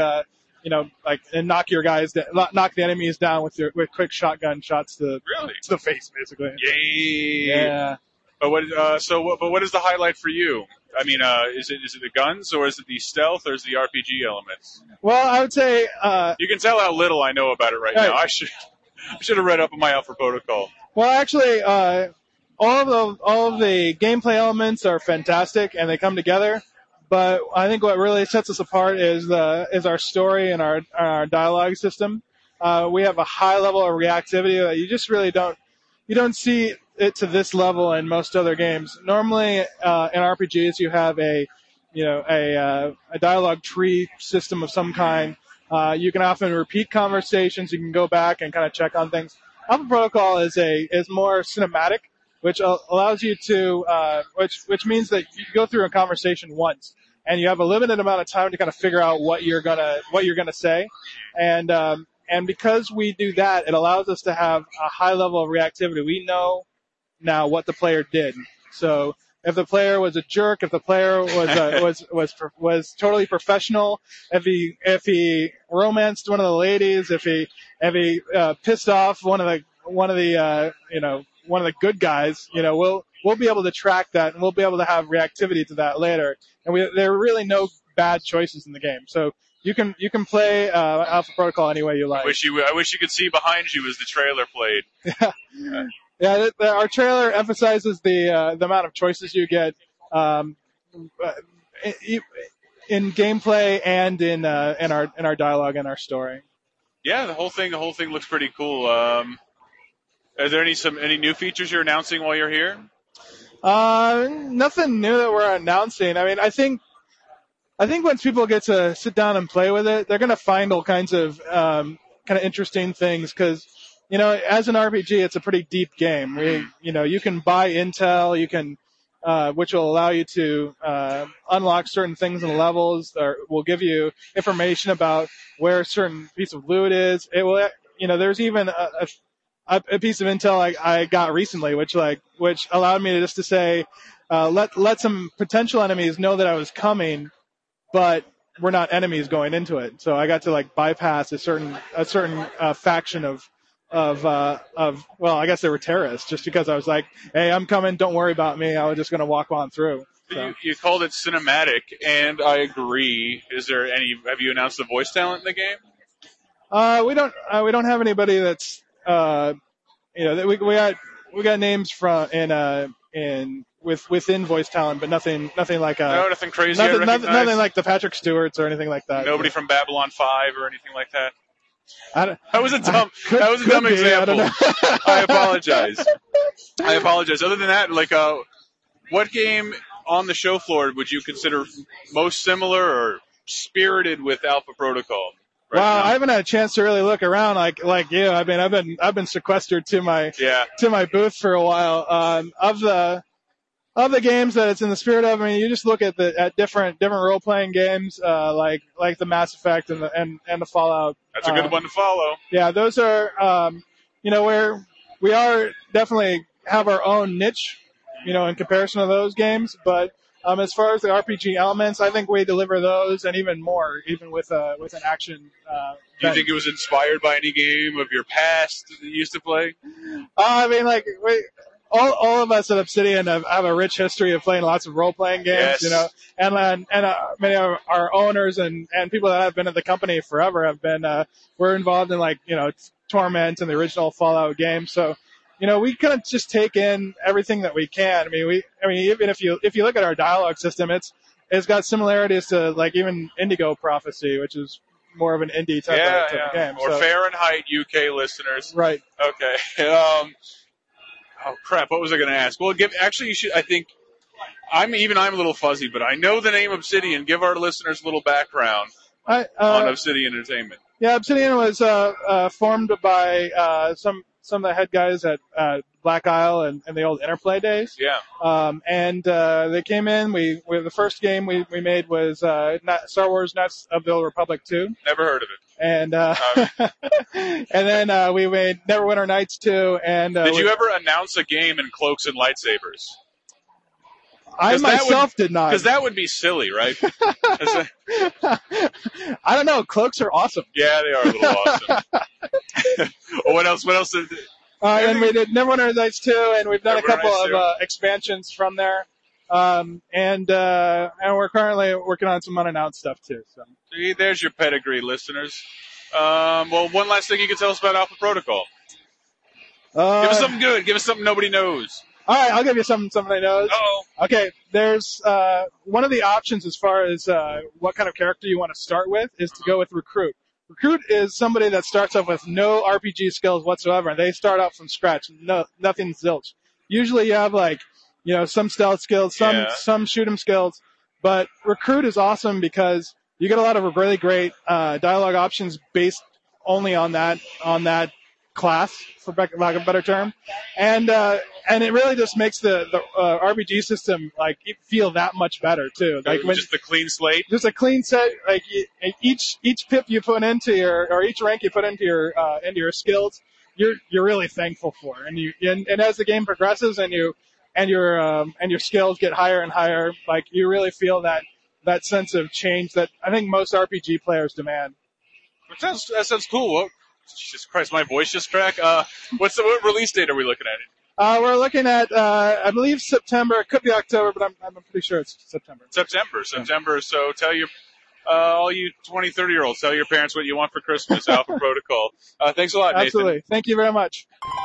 And knock knock the enemies down with quick shotgun shots to the face, basically. Yay! Yeah. But what is the highlight for you? I mean, is it the guns, or is it the stealth, or is it the RPG elements? Well, I would say you can tell how little I know about it right now. I should have read up on my Alpha Protocol. Well, actually, all of the gameplay elements are fantastic, and they come together. But I think what really sets us apart is our story and our dialogue system. We have a high level of reactivity that you just really don't see it to this level in most other games. Normally, in RPGs, you have a dialogue tree system of some kind. You can often repeat conversations. You can go back and kind of check on things. Alpha Protocol is more cinematic, which allows you to, which means that you go through a conversation once, and you have a limited amount of time to kind of figure out what you're gonna say, and because we do that, it allows us to have a high level of reactivity. We know now what the player did. So if the player was a jerk, if the player was totally professional, if he romanced one of the ladies, if he pissed off one of the good guys, we'll be able to track that, and we'll be able to have reactivity to that later. And there are really no bad choices in the game. So you can play Alpha Protocol any way you like. I wish you could see behind you as the trailer played. Yeah, our trailer emphasizes the amount of choices you get in gameplay and in our dialogue and our story. Yeah, the whole thing looks pretty cool. Are there any new features you're announcing while you're here? Nothing new that we're announcing. I mean, I think once people get to sit down and play with it, they're going to find all kinds of kind of interesting things because, as an RPG, it's a pretty deep game. You can buy intel, which will allow you to unlock certain things in levels, or will give you information about where a certain piece of loot is. It will, there's even a piece of intel I got recently, which allowed me to say, let some potential enemies know that I was coming, but we're not enemies going into it. So I got to bypass a certain faction of I guess they were terrorists, just because I was like, hey, I'm coming, don't worry about me. I was just going to walk on through. So. You called it cinematic, and I agree. Have you announced the voice talent in the game? We don't have anybody that's we got names within voice talent, but nothing like nothing crazy. Nothing like the Patrick Stewarts or anything like that. Nobody from Babylon 5 or anything like that. That was a dumb example. I apologize. Other than that, what game on the show floor would you consider most similar or spirited with Alpha Protocol? Right now? I haven't had a chance to really look around like you. I mean, I've been sequestered to my booth for a while. Of the games that it's in the spirit of, I mean, you just look at different role playing games, like the Mass Effect and the Fallout. That's a good one to follow. Yeah, those are, where we are definitely have our own niche, in comparison to those games. But as far as the RPG elements, I think we deliver those and even more, even with an action. Do you think it was inspired by any game of your past that you used to play? I mean, all of us at Obsidian have a rich history of playing lots of role-playing games, Yes. and many of our owners and people that have been at the company forever have been, we're involved in Torment and the original Fallout game. So, we kind of just take in everything that we can. I mean, even if you look at our dialogue system, it's got similarities to even Indigo Prophecy, which is more of an indie type of game. Or so. Fahrenheit, UK listeners. Right. Okay. Oh crap! What was I going to ask? Well, actually, you should. I think I'm a little fuzzy, but I know the name Obsidian. Give our listeners a little background on Obsidian Entertainment. Yeah, Obsidian was formed by some of the head guys at Black Isle and the old Interplay days. Yeah. And they came in. The first game we made was Star Wars Knights of the Old Republic 2. Never heard of it. And and then we made Neverwinter Nights 2. And did you ever announce a game in Cloaks and Lightsabers? I myself did not. Because that would be silly, right? I don't know. Cloaks are awesome. Yeah, they are a little awesome. Well, what else? And we did Neverwinter Nights 2, and we've done a couple of expansions from there. And we're currently working on some unannounced stuff too. So see, there's your pedigree, listeners. Well, one last thing you can tell us about Alpha Protocol. Give us something good. Give us something nobody knows. All right, I'll give you something somebody knows. Uh-oh. Okay, there's one of the options as far as what kind of character you want to start with is to go with Recruit. Recruit is somebody that starts off with no RPG skills whatsoever, and they start out from scratch, nothing zilch. Usually you have some stealth skills, some shoot 'em skills, but Recruit is awesome because you get a lot of really great dialogue options based only on that class, for lack of a better term, and it really just makes the RPG system feel that much better too. Just the clean slate. Just a clean set. Each pip you put into or each rank you put into your skills, you're really thankful for, and as the game progresses and your skills get higher and higher, you really feel that sense of change that I think most RPG players demand. That sounds cool. Well, Jesus Christ, my voice just cracked. What release date are we looking at? We're looking at, I believe September. It could be October, but I'm pretty sure it's September. September. So tell all you 20, 30-year-olds, tell your parents what you want for Christmas. Alpha Protocol. Thanks a lot, Nathan. Absolutely. Thank you very much.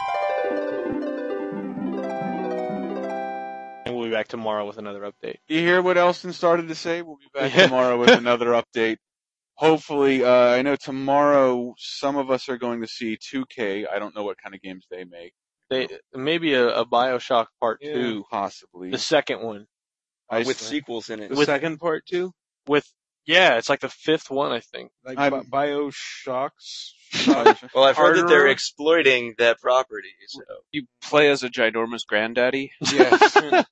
And we'll be back tomorrow with another update. You hear what Elston started to say? We'll be back tomorrow with another update. Hopefully, I know tomorrow some of us are going to see 2K. I don't know what kind of games they make. Maybe a BioShock Part 2. Possibly. The second one. With sequels in it. The second part, too? It's like the fifth one, I think. BioShocks? Well, I've heard that they're exploiting that property. So. You play as a ginormous granddaddy? Yes.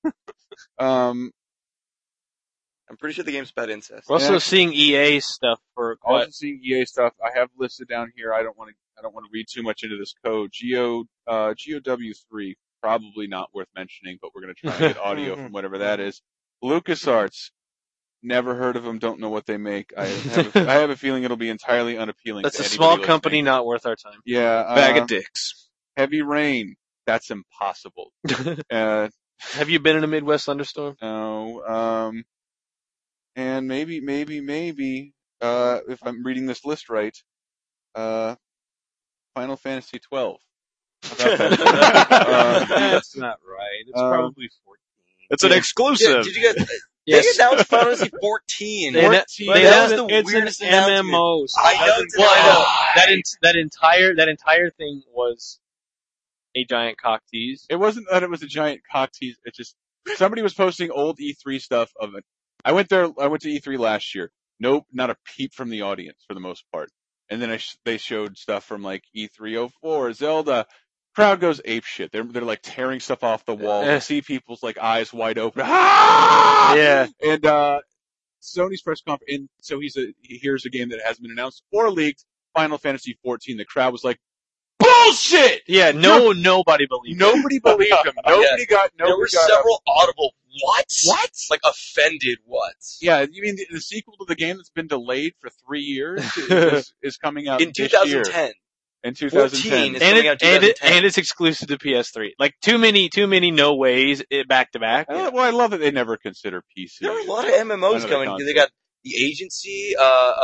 I'm pretty sure the game's about incest. We're also seeing EA stuff I have listed down here. I don't want to read too much into this code. GOW3, probably not worth mentioning, but we're going to try and get audio from whatever that is. LucasArts, never heard of them, don't know what they make. I have a feeling it'll be entirely unappealing. That's a small company, not worth our time. Yeah. Bag of dicks. Heavy Rain, that's impossible. Have you been in a Midwest thunderstorm? No. And maybe, if I'm reading this list right, Final Fantasy 12. That's not right. It's probably 14. It's an exclusive. Yeah, did you guys? They announced Final Fantasy 14. That was the weirdest announcement. MMO. I know. That entire thing was a giant cock tease. It wasn't that it was a giant cock tease. It just somebody was posting old E3 stuff of it. I went to E3 last year. Nope, not a peep from the audience for the most part. And then they showed stuff from E304, Zelda. Crowd goes apeshit. They're tearing stuff off the wall. You see people's eyes wide open. Ah! Yeah. And Sony's press conference. And so he hears a game that hasn't been announced or leaked. Final Fantasy 14. The crowd was like, bullshit! Yeah, nobody believed him. Nobody believed him. Nobody got. There were several audible what? Offended what? Yeah, you mean the sequel to the game that's been delayed for 3 years is coming out in 2010? In 2010. And it's exclusive to PS3. Like, too many no ways back to back. Well, I love that they never consider PC. There are a lot of MMOs coming. They got the Agency,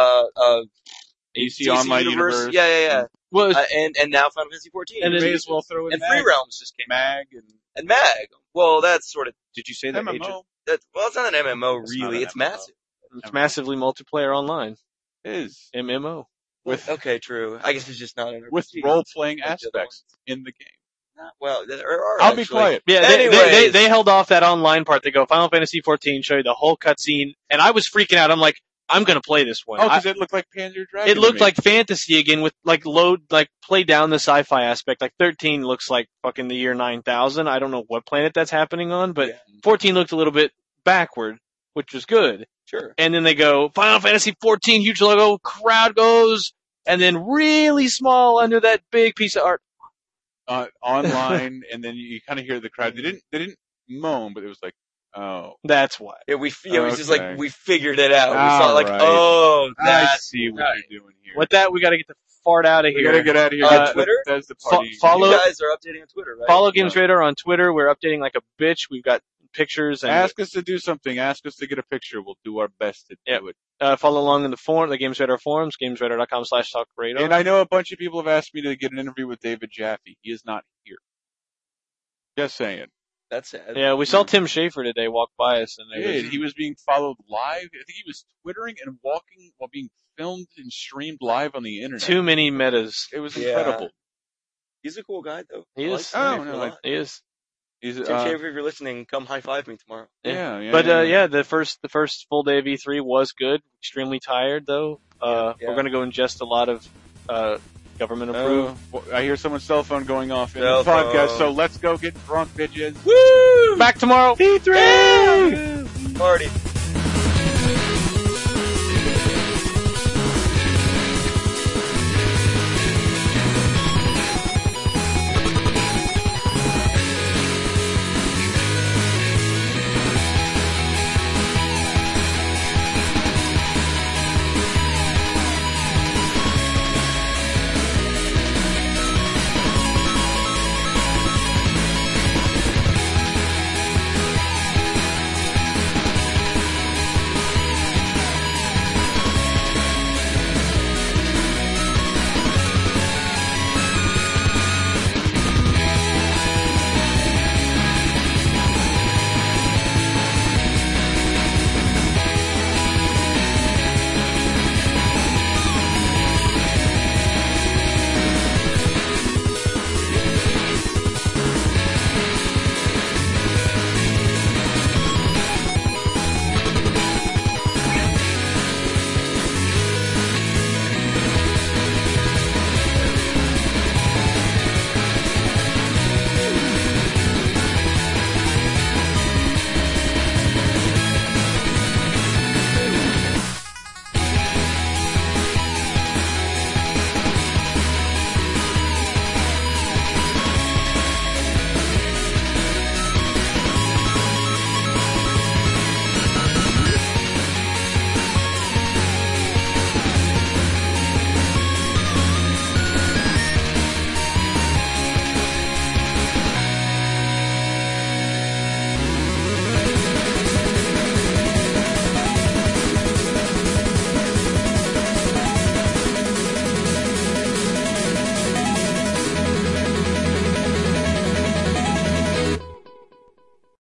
AC Online Universe. Yeah. Well, and now Final Fantasy 14. And may as well throw in and Free Realms just came Mag and Mag. Well, that's sort of. Did you say that? MMO? It's not an MMO really. It's massive. It's massively multiplayer online. It is MMO. Okay, true. I guess it's just not an RPG. With role-playing aspects in the game. Well, there are. I'll be quiet. Yeah, they held off that online part. They go Final Fantasy 14, show you the whole cutscene, and I was freaking out. I'm like, I'm gonna play this one. Oh, because it looked like Panzer Dragoon. It looked like fantasy again with play down the sci-fi aspect. Like 13 looks like fucking the year 9000. I don't know what planet that's happening on, but 14 looked a little bit backward, which was good. Sure. And then they go Final Fantasy 14, huge logo, crowd goes, and then really small under that big piece of art. Online, and then you kind of hear the crowd. They didn't moan, but it was like, oh, that's why. Yeah, it was just like we figured it out. We saw like, I see what you're doing here. With that, we got to get the fart out of here. We got to get out of here. Twitter. That's the party. You guys are updating on Twitter, right? Follow Games Radar on Twitter. We're updating like a bitch. We've got pictures. And ask us to do something. Ask us to get a picture. We'll do our best to do it. Follow along in the Games Radar forums, gamesradar.com/talkradar. And I know a bunch of people have asked me to get an interview with David Jaffe. He is not here. Just saying. That's sad. Yeah, we saw Tim Schafer today walk by us, and he was being followed live. I think he was twittering and walking while being filmed and streamed live on the internet. Too many metas. It was incredible. He's a cool guy, though. He is. He is. Tim Schafer, if you're listening, come high five me tomorrow. Yeah. But the first full day of E3 was good. Extremely tired though. We're gonna go ingest a lot of government approved. I hear someone's cell phone going off in the podcast, so let's go get drunk, bitches. Woo! Back tomorrow. E3 party.